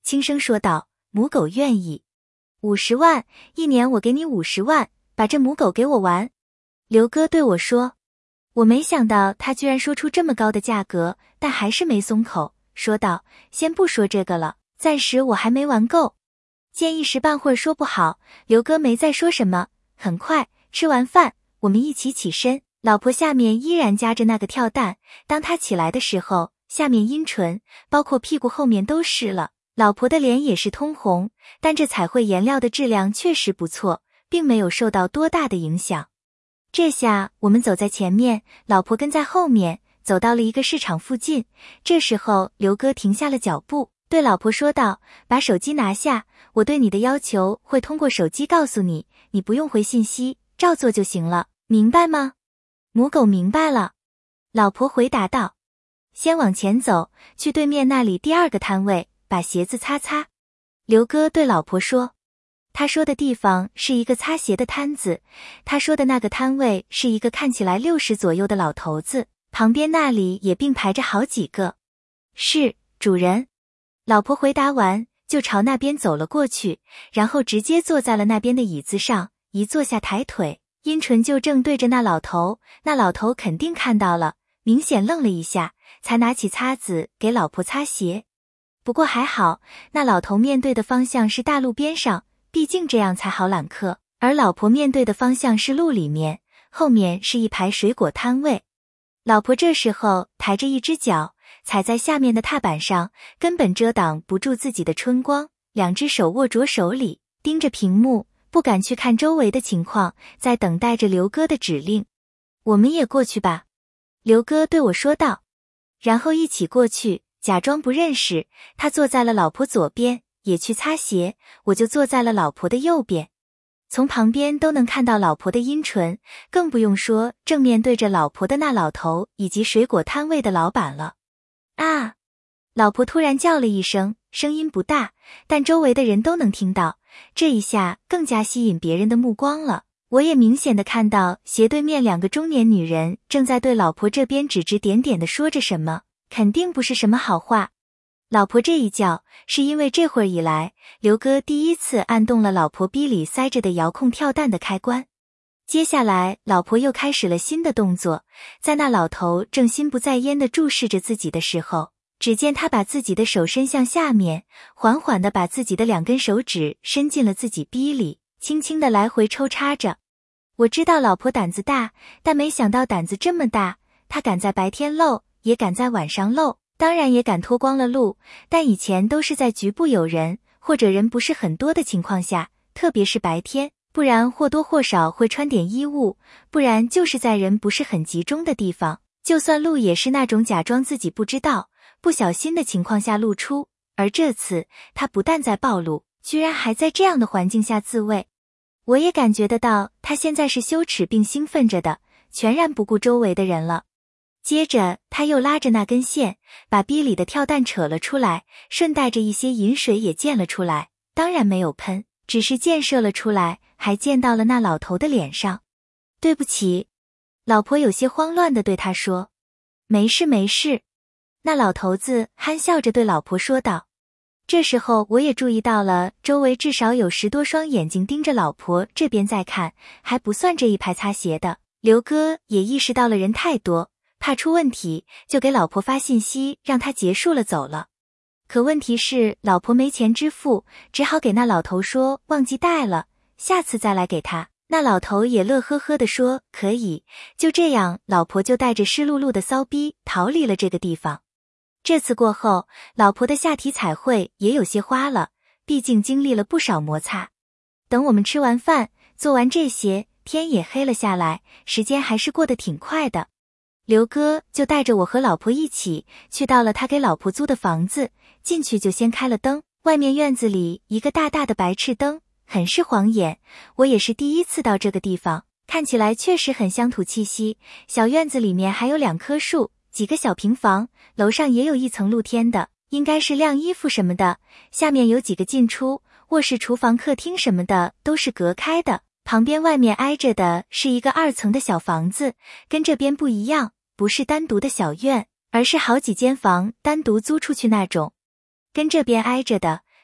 A: 轻声说道：“母狗愿意。五十万，一年我给你五十万，把这母狗给我玩。”刘哥对我说。我没想到他居然说出这么高的价格，但还是没松口，说道：“先不说这个了，暂时我还没玩够。”见一时半会儿说不好，刘哥没再说什么。很快吃完饭，我们一起起身，老婆下面依然夹着那个跳蛋。当他起来的时候，下面阴唇包括屁股后面都湿了，老婆的脸也是通红，但这彩绘颜料的质量确实不错，并没有受到多大的影响。这下我们走在前面，老婆跟在后面，走到了一个市场附近。这时候刘哥停下了脚步，对老婆说道：“把手机拿下，我对你的要求会通过手机告诉你，你不用回信息，照做就行了，明白吗？”母狗明白了。老婆回答道。先往前走，去对面那里第二个摊位，把鞋子擦擦。刘哥对老婆说。他说的地方是一个擦鞋的摊子，他说的那个摊位是一个看起来六十左右的老头子，旁边那里也并排着好几个。是，主人。老婆回答完，就朝那边走了过去，然后直接坐在了那边的椅子上，一坐下抬腿，阴唇就正对着那老头，那老头肯定看到了，明显愣了一下，才拿起擦子给老婆擦鞋。不过还好，那老头面对的方向是大路边上，毕竟这样才好揽客，而老婆面对的方向是路里面，后面是一排水果摊位。老婆这时候抬着一只脚，踩在下面的踏板上，根本遮挡不住自己的春光，两只手握着手里，盯着屏幕，不敢去看周围的情况，在等待着刘哥的指令。我们也过去吧，刘哥对我说道。然后一起过去，假装不认识，他坐在了老婆左边，也去擦鞋，我就坐在了老婆的右边。从旁边都能看到老婆的阴唇，更不用说正面对着老婆的那老头以及水果摊位的老板了。啊！老婆突然叫了一声，声音不大，但周围的人都能听到，这一下更加吸引别人的目光了。我也明显的看到斜对面两个中年女人正在对老婆这边指指点点的说着什么，肯定不是什么好话。老婆这一叫，是因为这会儿以来，刘哥第一次按动了老婆逼里塞着的遥控跳蛋的开关。接下来，老婆又开始了新的动作，在那老头正心不在焉地注视着自己的时候，只见他把自己的手伸向下面，缓缓地把自己的两根手指伸进了自己逼里，轻轻地来回抽插着。我知道老婆胆子大，但没想到胆子这么大，她敢在白天露，也敢在晚上露。当然也敢脱光了露，但以前都是在局部有人或者人不是很多的情况下，特别是白天，不然或多或少会穿点衣物，不然就是在人不是很集中的地方，就算露也是那种假装自己不知道，不小心的情况下露出，而这次他不但在暴露，居然还在这样的环境下自慰。我也感觉得到他现在是羞耻并兴奋着的，全然不顾周围的人了。接着他又拉着那根线，把逼里的跳蛋扯了出来，顺带着一些饮水也溅了出来，当然没有喷，只是溅射了出来，还溅到了那老头的脸上。对不起，老婆有些慌乱地对他说。没事没事，那老头子憨笑着对老婆说道。这时候我也注意到了，周围至少有十多双眼睛盯着老婆这边在看，还不算这一排擦鞋的。刘哥也意识到了人太多，怕出问题，就给老婆发信息让他结束了走了。可问题是老婆没钱支付，只好给那老头说忘记带了，下次再来给他。那老头也乐呵呵地说可以。就这样，老婆就带着湿漉漉的骚逼逃离了这个地方。这次过后，老婆的下体彩绘也有些花了，毕竟经历了不少摩擦。等我们吃完饭，做完这些，天也黑了下来，时间还是过得挺快的。刘哥就带着我和老婆一起去到了他给老婆租的房子，进去就先开了灯，外面院子里一个大大的白炽灯，很是晃眼。我也是第一次到这个地方，看起来确实很乡土气息。小院子里面还有两棵树，几个小平房，楼上也有一层露天的，应该是晾衣服什么的。下面有几个进出，卧室、厨房、客厅什么的都是隔开的。旁边外面挨着的是一个二层的小房子，跟这边不一样，不是单独的小院，而是好几间房单独租出去那种。跟这边挨着的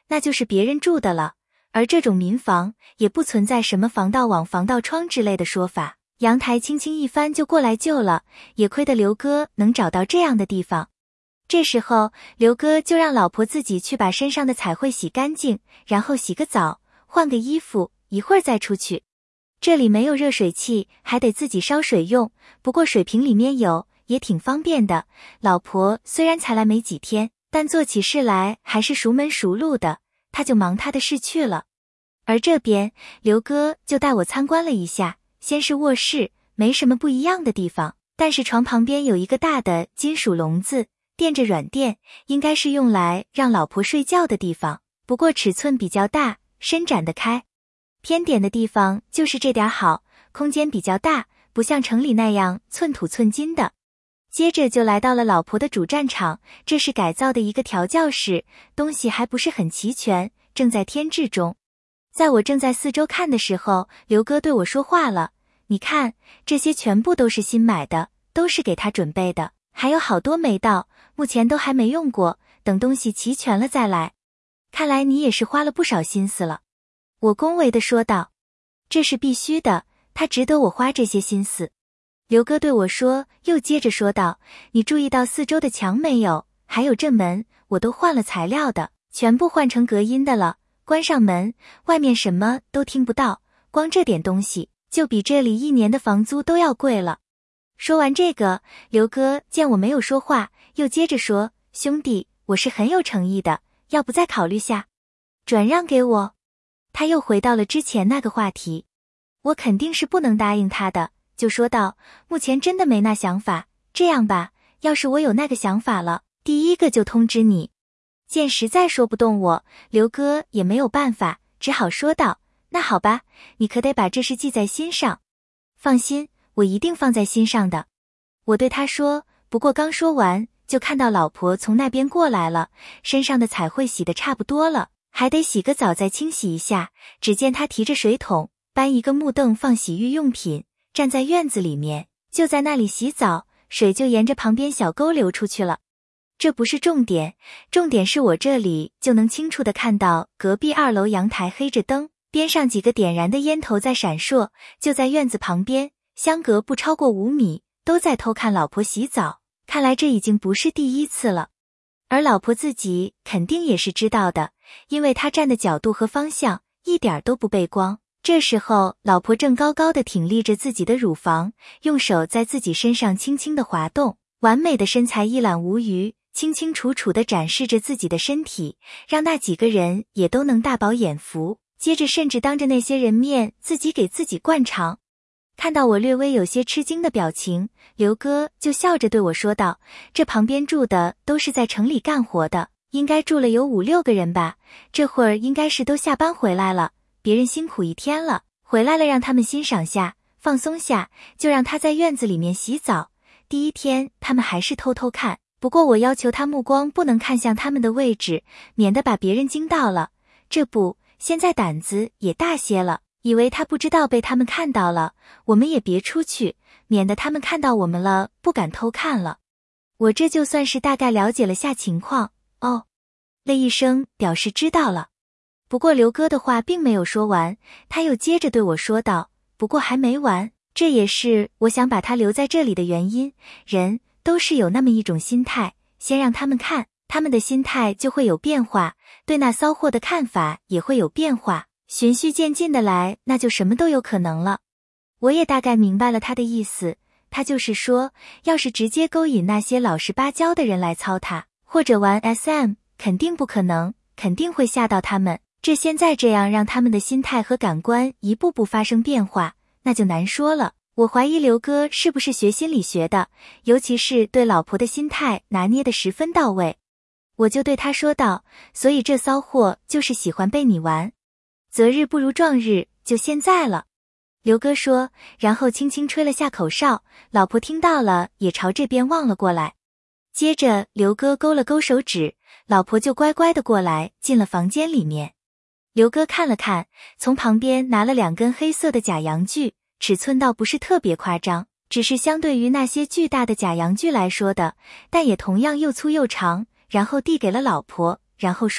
A: 那就是别人住的了。而这种民房也不存在什么防盗网、防盗窗之类的说法，阳台轻轻一翻就过来救了，也亏得刘哥能找到这样的地方。这时候刘哥就让老婆自己去把身上的彩绘洗干净，然后洗个澡，换个衣服，一会儿再出去。这里没有热水器，还得自己烧水用，不过水瓶里面有，也挺方便的。老婆虽然才来没几天，但做起事来还是熟门熟路的，他就忙他的事去了。而这边刘哥就带我参观了一下，先是卧室，没什么不一样的地方，但是床旁边有一个大的金属笼子，垫着软垫，应该是用来让老婆睡觉的地方，不过尺寸比较大，伸展得开。偏点的地方就是这点好，空间比较大，不像城里那样寸土寸金的。接着就来到了老婆的主战场，这是改造的一个调教室，东西还不是很齐全，正在添置中。在我正在四周看的时候，刘哥对我说话了，你看，这些全部都是新买的，都是给他准备的，还有好多没到，目前都还没用过，等东西齐全了再来。看来你也是花了不少心思了。我恭维地说道，这是必须的，他值得我花这些心思。刘哥对我说，又接着说道，你注意到四周的墙没有？还有这门，我都换了材料的，全部换成隔音的了，关上门，外面什么都听不到，光这点东西，就比这里一年的房租都要贵了。说完这个，刘哥见我没有说话，又接着说，兄弟，我是很有诚意的，要不再考虑下？转让给我？他又回到了之前那个话题，我肯定是不能答应他的，就说道，目前真的没那想法，这样吧，要是我有那个想法了，第一个就通知你。见实在说不动我，刘哥也没有办法，只好说道，那好吧，你可得把这事记在心上。放心，我一定放在心上的。我对他说，不过刚说完，就看到老婆从那边过来了，身上的彩绘洗得差不多了，还得洗个澡再清洗一下。只见他提着水桶，搬一个木凳放洗浴用品，站在院子里面，就在那里洗澡，水就沿着旁边小沟流出去了。这不是重点，重点是我这里就能清楚地看到隔壁二楼阳台黑着灯，边上几个点燃的烟头在闪烁，就在院子旁边，相隔不超过五米，都在偷看老婆洗澡。看来这已经不是第一次了。而老婆自己肯定也是知道的，因为她站的角度和方向一点都不背光。这时候老婆正高高的挺立着自己的乳房，用手在自己身上轻轻的滑动，完美的身材一览无余，清清楚楚地展示着自己的身体，让那几个人也都能大饱眼福。接着甚至当着那些人面自己给自己灌肠。看到我略微有些吃惊的表情，刘哥就笑着对我说道，这旁边住的都是在城里干活的，应该住了有五六个人吧，这会儿应该是都下班回来了，别人辛苦一天了，回来了让他们欣赏下，放松下，就让他在院子里面洗澡。第一天他们还是偷偷看，不过我要求他目光不能看向他们的位置，免得把别人惊到了。这不，现在胆子也大些了，以为他不知道被他们看到了，我们也别出去，免得他们看到我们了不敢偷看了。我这就算是大概了解了下情况，哦，了一声表示知道了。不过刘哥的话并没有说完，他又接着对我说道，不过还没完，这也是我想把他留在这里的原因，人都是有那么一种心态，先让他们看，他们的心态就会有变化，对那骚货的看法也会有变化，循序渐进的来，那就什么都有可能了。我也大概明白了他的意思，他就是说，要是直接勾引那些老实巴交的人来操他，或者玩 S M， 肯定不可能，肯定会吓到他们。这现在这样让他们的心态和感官一步步发生变化，那就难说了。我怀疑刘哥是不是学心理学的，尤其是对老婆的心态拿捏得十分到位。我就对他说道，所以这骚货就是喜欢被你玩，择日不如撞日，就现在了。刘哥说，然后轻轻吹了下口哨，老婆听到了也朝这边望了过来。接着刘哥勾了勾手指，老婆就乖乖的过来进了房间里面。刘哥看了看，从旁边拿了两根黑色的假阳具，尺寸倒不是特别夸张，只是相对于那些巨大的假阳具来说的，但也同样又粗又长，然后递给了老婆，然后说道，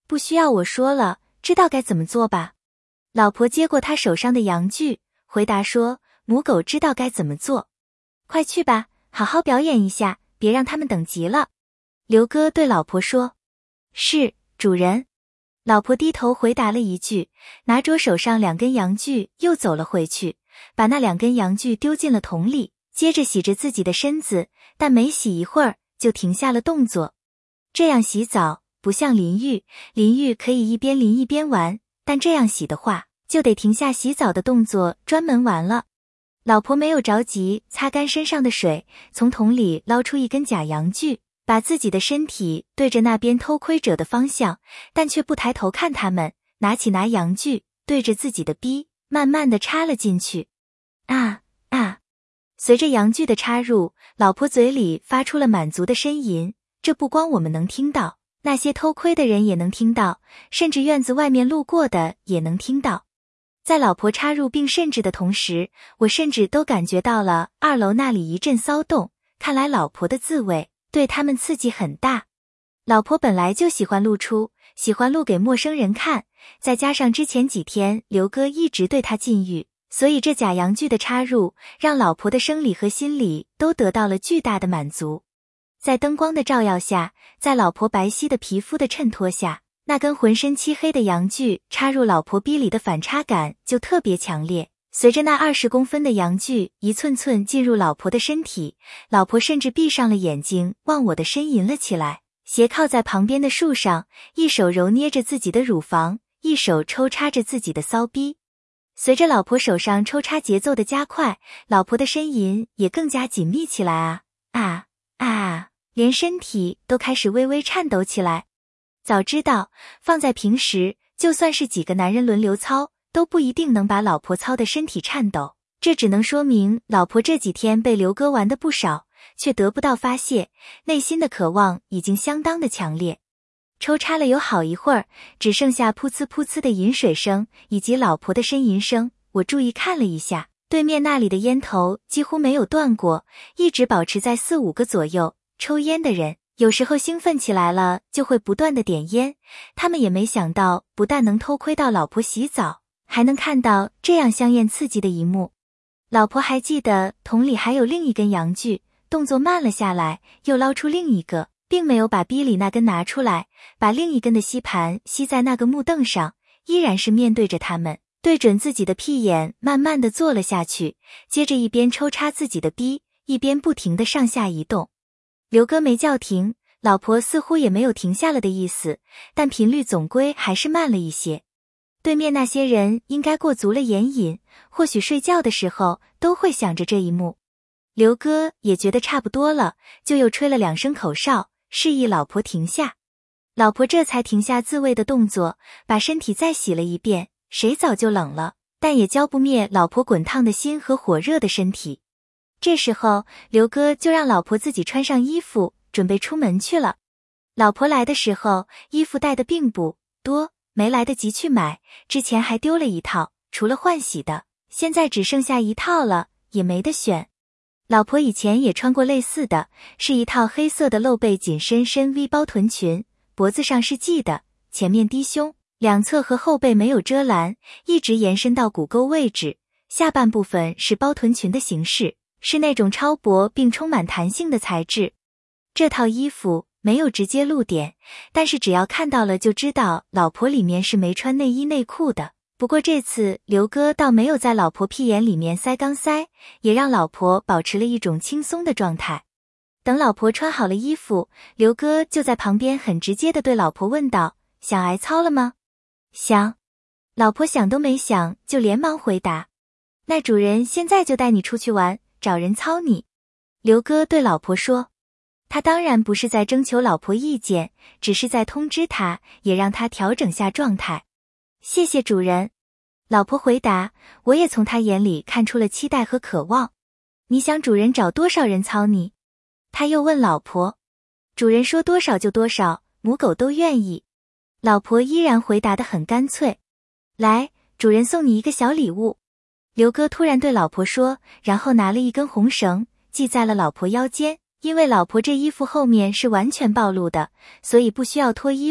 A: 不需要我说了，知道该怎么做吧？老婆接过他手上的阳具，回答说，母狗知道该怎么做。快去吧，好好表演一下，别让他们等急了。刘哥对老婆说。是，主人。老婆低头回答了一句，拿着手上两根阳具又走了回去，把那两根阳具丢进了桶里，接着洗着自己的身子，但没洗一会儿就停下了动作。这样洗澡不像淋浴，淋浴可以一边淋一边玩，但这样洗的话，就得停下洗澡的动作专门玩了。老婆没有着急擦干身上的水，从桶里捞出一根假阳具，把自己的身体对着那边偷窥者的方向，但却不抬头看他们，拿起拿阳具，对着自己的逼，慢慢地插了进去。啊啊！随着阳具的插入，老婆嘴里发出了满足的呻吟，这不光我们能听到，那些偷窥的人也能听到，甚至院子外面路过的也能听到。在老婆插入并甚至的同时，我甚至都感觉到了二楼那里一阵骚动，看来老婆的自慰对他们刺激很大。老婆本来就喜欢露出，喜欢露给陌生人看，再加上之前几天刘哥一直对她禁欲，所以这假阳具的插入让老婆的生理和心理都得到了巨大的满足。在灯光的照耀下，在老婆白皙的皮肤的衬托下，那根浑身漆黑的阳具插入老婆逼里的反差感就特别强烈。随着那二十公分的阳具一寸寸进入老婆的身体，老婆甚至闭上了眼睛，忘我的呻吟了起来，斜靠在旁边的树上，一手揉捏着自己的乳房，一手抽插着自己的骚逼。随着老婆手上抽插节奏的加快，老婆的呻吟也更加紧密起来啊啊啊，连身体都开始微微颤抖起来。早知道，放在平时，就算是几个男人轮流操，都不一定能把老婆操得身体颤抖。这只能说明老婆这几天被刘哥玩得不少，却得不到发泄，内心的渴望已经相当的强烈。抽插了有好一会儿，只剩下噗呲噗呲的饮水声以及老婆的呻吟声。我注意看了一下，对面那里的烟头几乎没有断过，一直保持在四五个左右。抽烟的人有时候兴奋起来了，就会不断的点烟。他们也没想到，不但能偷窥到老婆洗澡，还能看到这样香艳刺激的一幕。老婆还记得桶里还有另一根阳具，动作慢了下来，又捞出另一个，并没有把逼里那根拿出来，把另一根的吸盘吸在那个木凳上，依然是面对着他们，对准自己的屁眼，慢慢的坐了下去，接着一边抽插自己的逼，一边不停的上下移动。刘哥没叫停，老婆似乎也没有停下了的意思，但频率总归还是慢了一些。对面那些人应该过足了眼瘾，或许睡觉的时候都会想着这一幕。刘哥也觉得差不多了，就又吹了两声口哨，示意老婆停下。老婆这才停下自慰的动作，把身体再洗了一遍，水早就冷了，但也浇不灭老婆滚烫的心和火热的身体。这时候，刘哥就让老婆自己穿上衣服，准备出门去了。老婆来的时候，衣服带的并不多，没来得及去买，之前还丢了一套，除了换洗的，现在只剩下一套了，也没得选。老婆以前也穿过类似的，是一套黑色的露背紧身深 V 包臀裙，脖子上是系的，前面低胸，两侧和后背没有遮拦，一直延伸到骨沟位置，下半部分是包臀裙的形式，是那种超薄并充满弹性的材质。这套衣服没有直接露点，但是只要看到了就知道老婆里面是没穿内衣内裤的。不过这次刘哥倒没有在老婆屁眼里面塞钢塞，也让老婆保持了一种轻松的状态。等老婆穿好了衣服，刘哥就在旁边很直接地对老婆问道：想挨操了吗？想。老婆想都没想就连忙回答：那主人现在就带你出去玩，找人操你。刘哥对老婆说。他当然不是在征求老婆意见，只是在通知他，也让他调整下状态。谢谢主人。老婆回答，我也从他眼里看出了期待和渴望。你想主人找多少人操你？他又问老婆。主人说多少就多少，母狗都愿意。老婆依然回答得很干脆。来，主人送你一个小礼物。刘哥突然对老婆说，然后拿了一根红绳，系在了老婆腰间。因为老婆这衣服后面是完全暴露的，所以不需要脱衣服，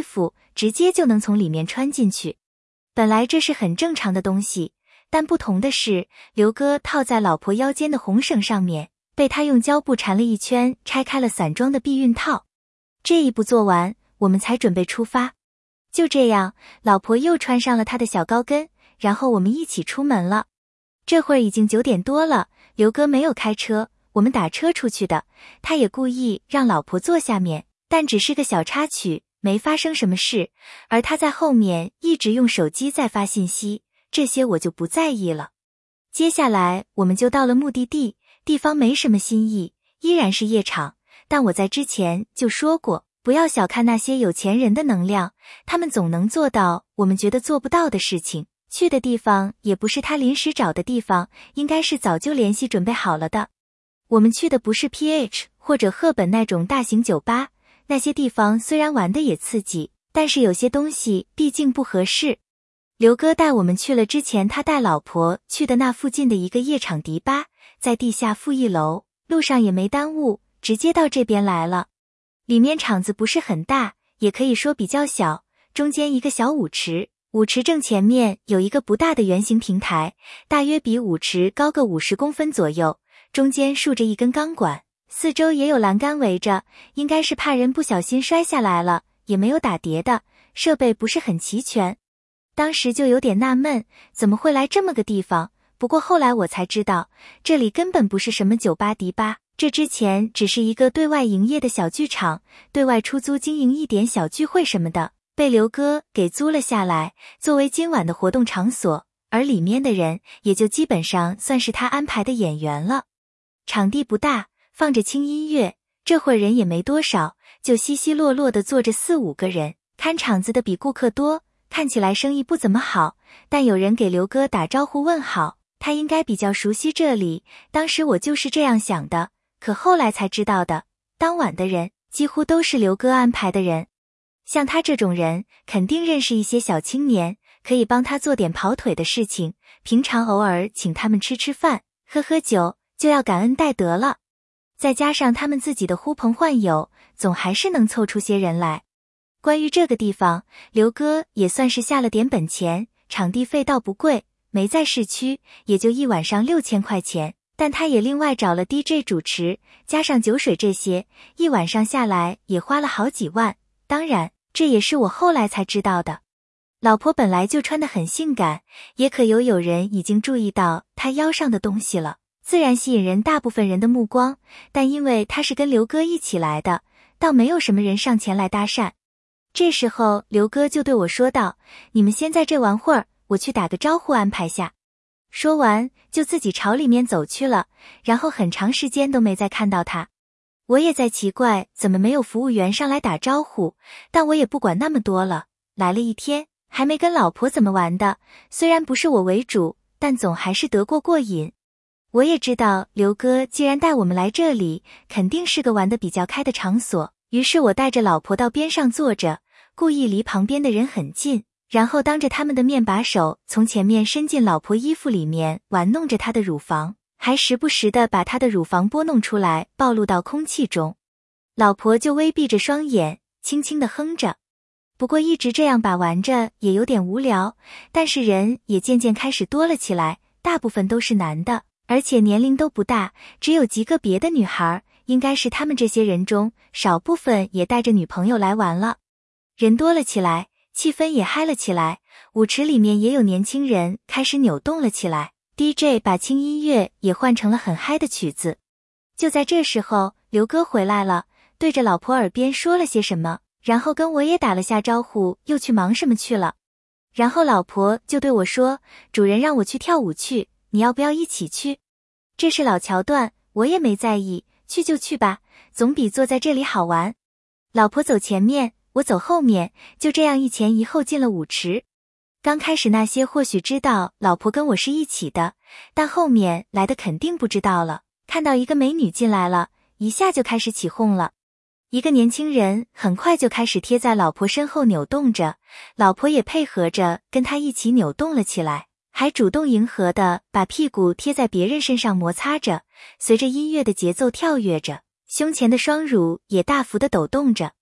A: 直接就能从里面穿进去。本来这是很正常的东西，但不同的是，刘哥套在老婆腰间的红绳上面，被他用胶布缠了一圈，拆开了散装的避孕套。这一步做完，我们才准备出发。就这样，老婆又穿上了她的小高跟，然后我们一起出门了。这会儿已经九点多了，刘哥没有开车，我们打车出去的。他也故意让老婆坐下面，但只是个小插曲，没发生什么事。而他在后面一直用手机在发信息，这些我就不在意了。接下来我们就到了目的地，地方没什么新意，依然是夜场。但我在之前就说过，不要小看那些有钱人的能量，他们总能做到我们觉得做不到的事情。去的地方也不是他临时找的地方，应该是早就联系准备好了的。我们去的不是 P H 或者赫本那种大型酒吧，那些地方虽然玩的也刺激，但是有些东西毕竟不合适。刘哥带我们去了之前他带老婆去的那附近的一个夜场迪吧，在地下负一楼，路上也没耽误，直接到这边来了。里面场子不是很大，也可以说比较小，中间一个小舞池，舞池正前面有一个不大的圆形平台，大约比舞池高个五十公分左右，中间竖着一根钢管，四周也有栏杆围着，应该是怕人不小心摔下来了，也没有打碟的，设备不是很齐全。当时就有点纳闷，怎么会来这么个地方？不过后来我才知道，这里根本不是什么酒吧迪吧，这之前只是一个对外营业的小剧场，对外出租经营一点小聚会什么的，被刘哥给租了下来，作为今晚的活动场所，而里面的人也就基本上算是他安排的演员了。场地不大，放着轻音乐，这会儿人也没多少，就稀稀落落的坐着四五个人，看场子的比顾客多，看起来生意不怎么好，但有人给刘哥打招呼问好，他应该比较熟悉这里，当时我就是这样想的，可后来才知道的，当晚的人几乎都是刘哥安排的人。像他这种人，肯定认识一些小青年，可以帮他做点跑腿的事情，平常偶尔请他们吃吃饭，喝喝酒，就要感恩戴德了。再加上他们自己的呼朋唤友，总还是能凑出些人来。关于这个地方，刘哥也算是下了点本钱，场地费倒不贵，没在市区，也就一晚上六千块钱，但他也另外找了 D J 主持，加上酒水这些，一晚上下来也花了好几万。当然，这也是我后来才知道的。老婆本来就穿得很性感，也可有有人已经注意到她腰上的东西了，自然吸引人大部分人的目光，但因为她是跟刘哥一起来的，倒没有什么人上前来搭讪。这时候刘哥就对我说道，你们先在这玩会儿，我去打个招呼安排下。说完就自己朝里面走去了，然后很长时间都没再看到他。我也在奇怪怎么没有服务员上来打招呼，但我也不管那么多了，来了一天还没跟老婆怎么玩的，虽然不是我为主，但总还是得过过瘾。我也知道刘哥既然带我们来这里，肯定是个玩得比较开的场所，于是我带着老婆到边上坐着，故意离旁边的人很近，然后当着他们的面把手从前面伸进老婆衣服里面玩弄着她的乳房，还时不时地把她的乳房拨弄出来暴露到空气中。老婆就微闭着双眼，轻轻地哼着。不过一直这样把玩着也有点无聊，但是人也渐渐开始多了起来，大部分都是男的，而且年龄都不大，只有极个别的女孩，应该是他们这些人中少部分也带着女朋友来玩了。人多了起来，气氛也嗨了起来，舞池里面也有年轻人开始扭动了起来， D J 把轻音乐也换成了很嗨的曲子。就在这时候，刘哥回来了，对着老婆耳边说了些什么，然后跟我也打了下招呼，又去忙什么去了。然后老婆就对我说，主人让我去跳舞去，你要不要一起去？这是老桥段，我也没在意，去就去吧，总比坐在这里好玩。老婆走前面，我走后面，就这样一前一后进了舞池。刚开始那些或许知道老婆跟我是一起的，但后面来的肯定不知道了，看到一个美女进来了，一下就开始起哄了。一个年轻人很快就开始贴在老婆身后扭动着，老婆也配合着跟他一起扭动了起来，还主动迎合的把屁股贴在别人身上摩擦着，随着音乐的节奏跳跃着，胸前的双乳也大幅的抖动着。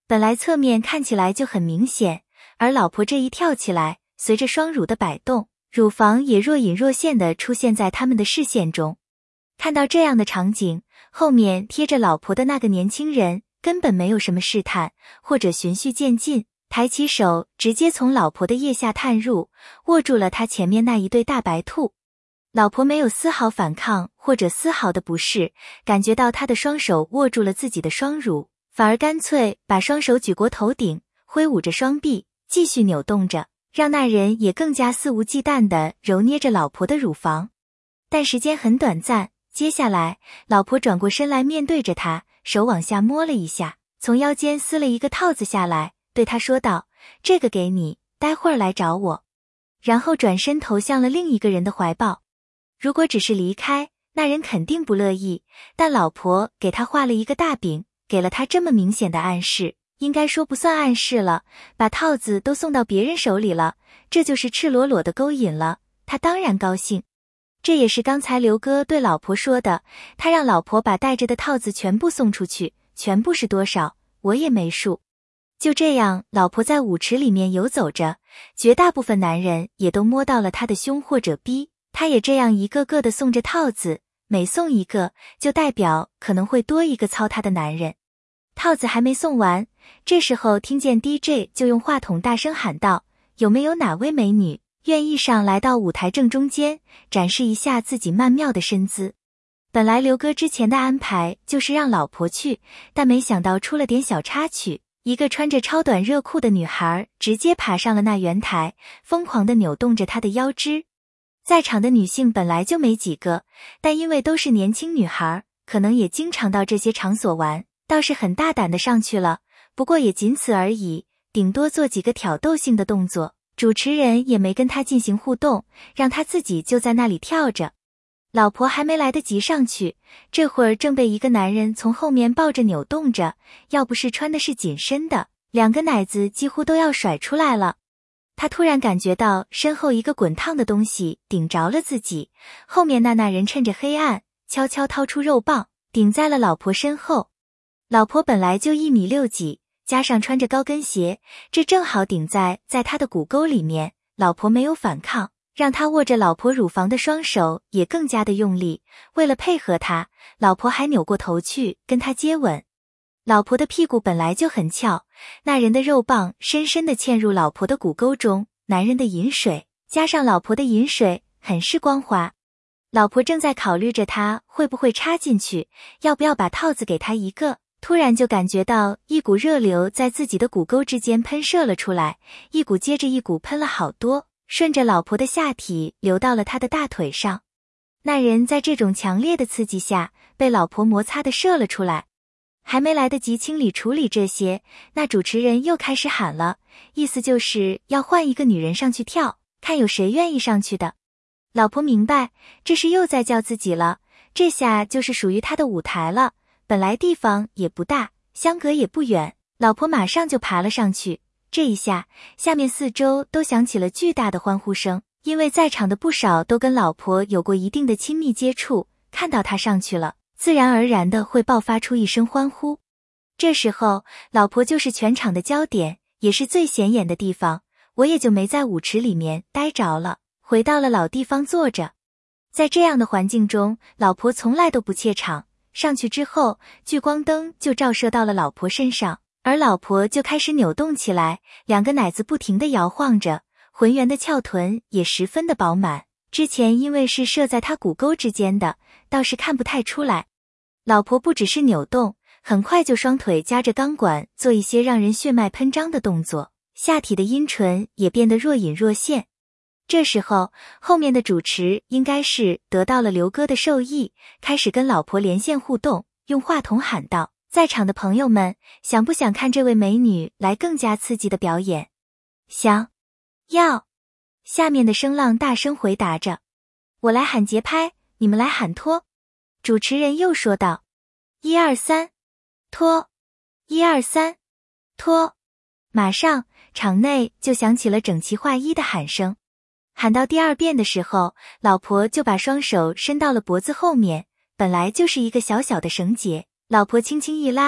A: 本来侧面看起来就很明显，而老婆这一跳起来，随着双乳的摆动，乳房也若隐若现地出现在他们的视线中。看到这样的场景，后面贴着老婆的那个年轻人根本没有什么试探或者循序渐进，抬起手直接从老婆的腋下探入，握住了她前面那一对大白兔。老婆没有丝毫反抗或者丝毫的不适，感觉到他的双手握住了自己的双乳，反而干脆把双手举过头顶，挥舞着双臂，继续扭动着，让那人也更加肆无忌惮地揉捏着老婆的乳房。但时间很短暂，接下来老婆转过身来面对着他，手往下摸了一下，从腰间撕了一个套子下来，对他说道：这个给你，待会儿来找我。然后转身投向了另一个人的怀抱。如果只是离开，那人肯定不乐意，但老婆给他画了一个大饼，给了他这么明显的暗示，应该说不算暗示了，把套子都送到别人手里了，这就是赤裸裸的勾引了，他当然高兴。这也是刚才刘哥对老婆说的，他让老婆把带着的套子全部送出去，全部是多少，我也没数。就这样，老婆在舞池里面游走着，绝大部分男人也都摸到了她的胸或者逼，她也这样一个个的送着套子，每送一个，就代表可能会多一个操她的男人。套子还没送完，这时候听见 D J 就用话筒大声喊道：有没有哪位美女愿意上来到舞台正中间，展示一下自己曼妙的身姿？本来刘哥之前的安排就是让老婆去，但没想到出了点小插曲，一个穿着超短热裤的女孩直接爬上了那圆台，疯狂地扭动着她的腰肢。在场的女性本来就没几个，但因为都是年轻女孩，可能也经常到这些场所玩，倒是很大胆地上去了，不过也仅此而已，顶多做几个挑逗性的动作，主持人也没跟她进行互动，让她自己就在那里跳着。老婆还没来得及上去，这会儿正被一个男人从后面抱着扭动着，要不是穿的是紧身的，两个奶子几乎都要甩出来了。他突然感觉到身后一个滚烫的东西顶着了自己，后面那那人趁着黑暗悄悄掏出肉棒，顶在了老婆身后。老婆本来就一米六几，加上穿着高跟鞋，这正好顶在在他的骨沟里面，老婆没有反抗，让他握着老婆乳房的双手也更加的用力，为了配合他，老婆还扭过头去跟他接吻。老婆的屁股本来就很翘，那人的肉棒深深地嵌入老婆的骨沟中，男人的饮水加上老婆的饮水很是光滑。老婆正在考虑着他会不会插进去，要不要把套子给他一个，突然就感觉到一股热流在自己的骨沟之间喷射了出来，一股接着一股喷了好多，顺着老婆的下体流到了他的大腿上。那人在这种强烈的刺激下被老婆摩擦的射了出来。还没来得及清理处理这些，那主持人又开始喊了，意思就是要换一个女人上去跳，看有谁愿意上去的。老婆明白这是又在叫自己了，这下就是属于她的舞台了，本来地方也不大，相隔也不远，老婆马上就爬了上去。这一下，下面四周都响起了巨大的欢呼声，因为在场的不少都跟老婆有过一定的亲密接触，看到她上去了，自然而然的会爆发出一声欢呼。这时候，老婆就是全场的焦点，也是最显眼的地方，我也就没在舞池里面待着了，回到了老地方坐着。在这样的环境中，老婆从来都不怯场，上去之后，聚光灯就照射到了老婆身上，而老婆就开始扭动起来，两个奶子不停地摇晃着，浑圆的翘臀也十分的饱满，之前因为是射在她骨沟之间的，倒是看不太出来。老婆不只是扭动，很快就双腿夹着钢管做一些让人血脉喷张的动作，下体的阴唇也变得若隐若现。这时候，后面的主持应该是得到了刘哥的授意，开始跟老婆连线互动，用话筒喊道：在场的朋友们，想不想看这位美女来更加刺激的表演？想要。下面的声浪大声回答着。我来喊节拍，你们来喊拖。主持人又说道：一二三，拖，一二三，拖。马上，场内就响起了整齐划一的喊声。喊到第二遍的时候，老婆就把双手伸到了脖子后面，本来就是一个小小的绳结，老婆轻轻一拉，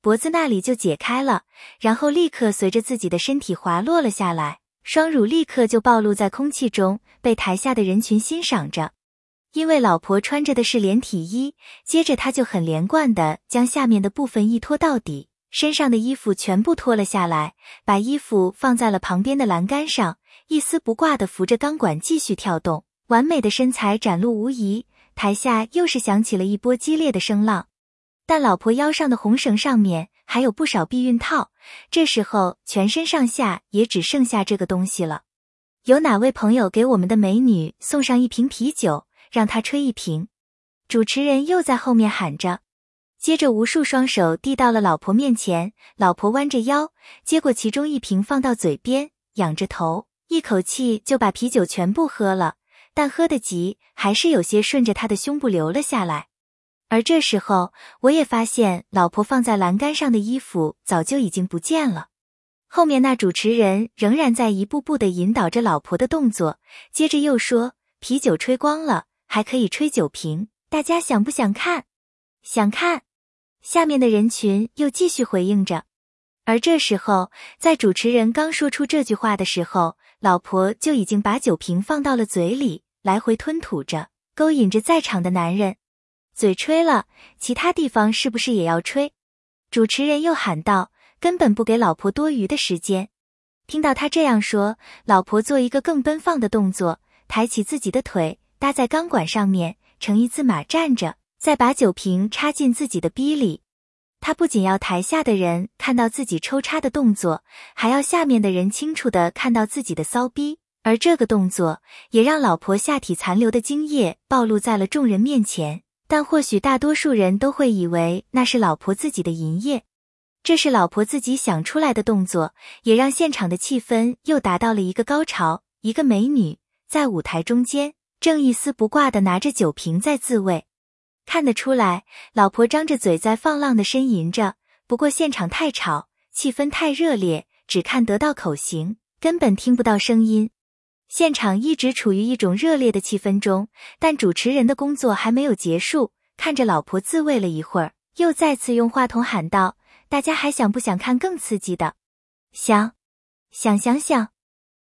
A: 脖子那里就解开了，然后立刻随着自己的身体滑落了下来，双乳立刻就暴露在空气中，被台下的人群欣赏着。因为老婆穿着的是连体衣，接着她就很连贯地将下面的部分一脱到底，身上的衣服全部脱了下来，把衣服放在了旁边的栏杆上，一丝不挂地扶着钢管继续跳动，完美的身材展露无遗。台下又是响起了一波激烈的声浪，但老婆腰上的红绳上面还有不少避孕套，这时候全身上下也只剩下这个东西了。有哪位朋友给我们的美女送上一瓶啤酒，让她吹一瓶？主持人又在后面喊着。接着无数双手递到了老婆面前，老婆弯着腰，接过其中一瓶放到嘴边，仰着头，一口气就把啤酒全部喝了，但喝得急，还是有些顺着她的胸部流了下来。而这时候，我也发现老婆放在栏杆上的衣服早就已经不见了。后面那主持人仍然在一步步地引导着老婆的动作，接着又说，啤酒吹光了，还可以吹酒瓶，大家想不想看？想看。下面的人群又继续回应着。而这时候，在主持人刚说出这句话的时候，老婆就已经把酒瓶放到了嘴里，来回吞吐着，勾引着在场的男人。嘴吹了，其他地方是不是也要吹？主持人又喊道，根本不给老婆多余的时间。听到他这样说，老婆做一个更奔放的动作，抬起自己的腿，搭在钢管上面，呈一字马站着，再把酒瓶插进自己的逼里。他不仅要台下的人看到自己抽插的动作，还要下面的人清楚地看到自己的骚逼，而这个动作也让老婆下体残留的精液暴露在了众人面前，但或许大多数人都会以为那是老婆自己的淫液。这是老婆自己想出来的动作，也让现场的气氛又达到了一个高潮。一个美女在舞台中间，正一丝不挂地拿着酒瓶在自慰。看得出来，老婆张着嘴在放浪地呻吟着，不过现场太吵，气氛太热烈，只看得到口型，根本听不到声音。现场一直处于一种热烈的气氛中，但主持人的工作还没有结束，看着老婆自慰了一会儿，又再次用话筒喊道，大家还想不想看更刺激的？想，想想想。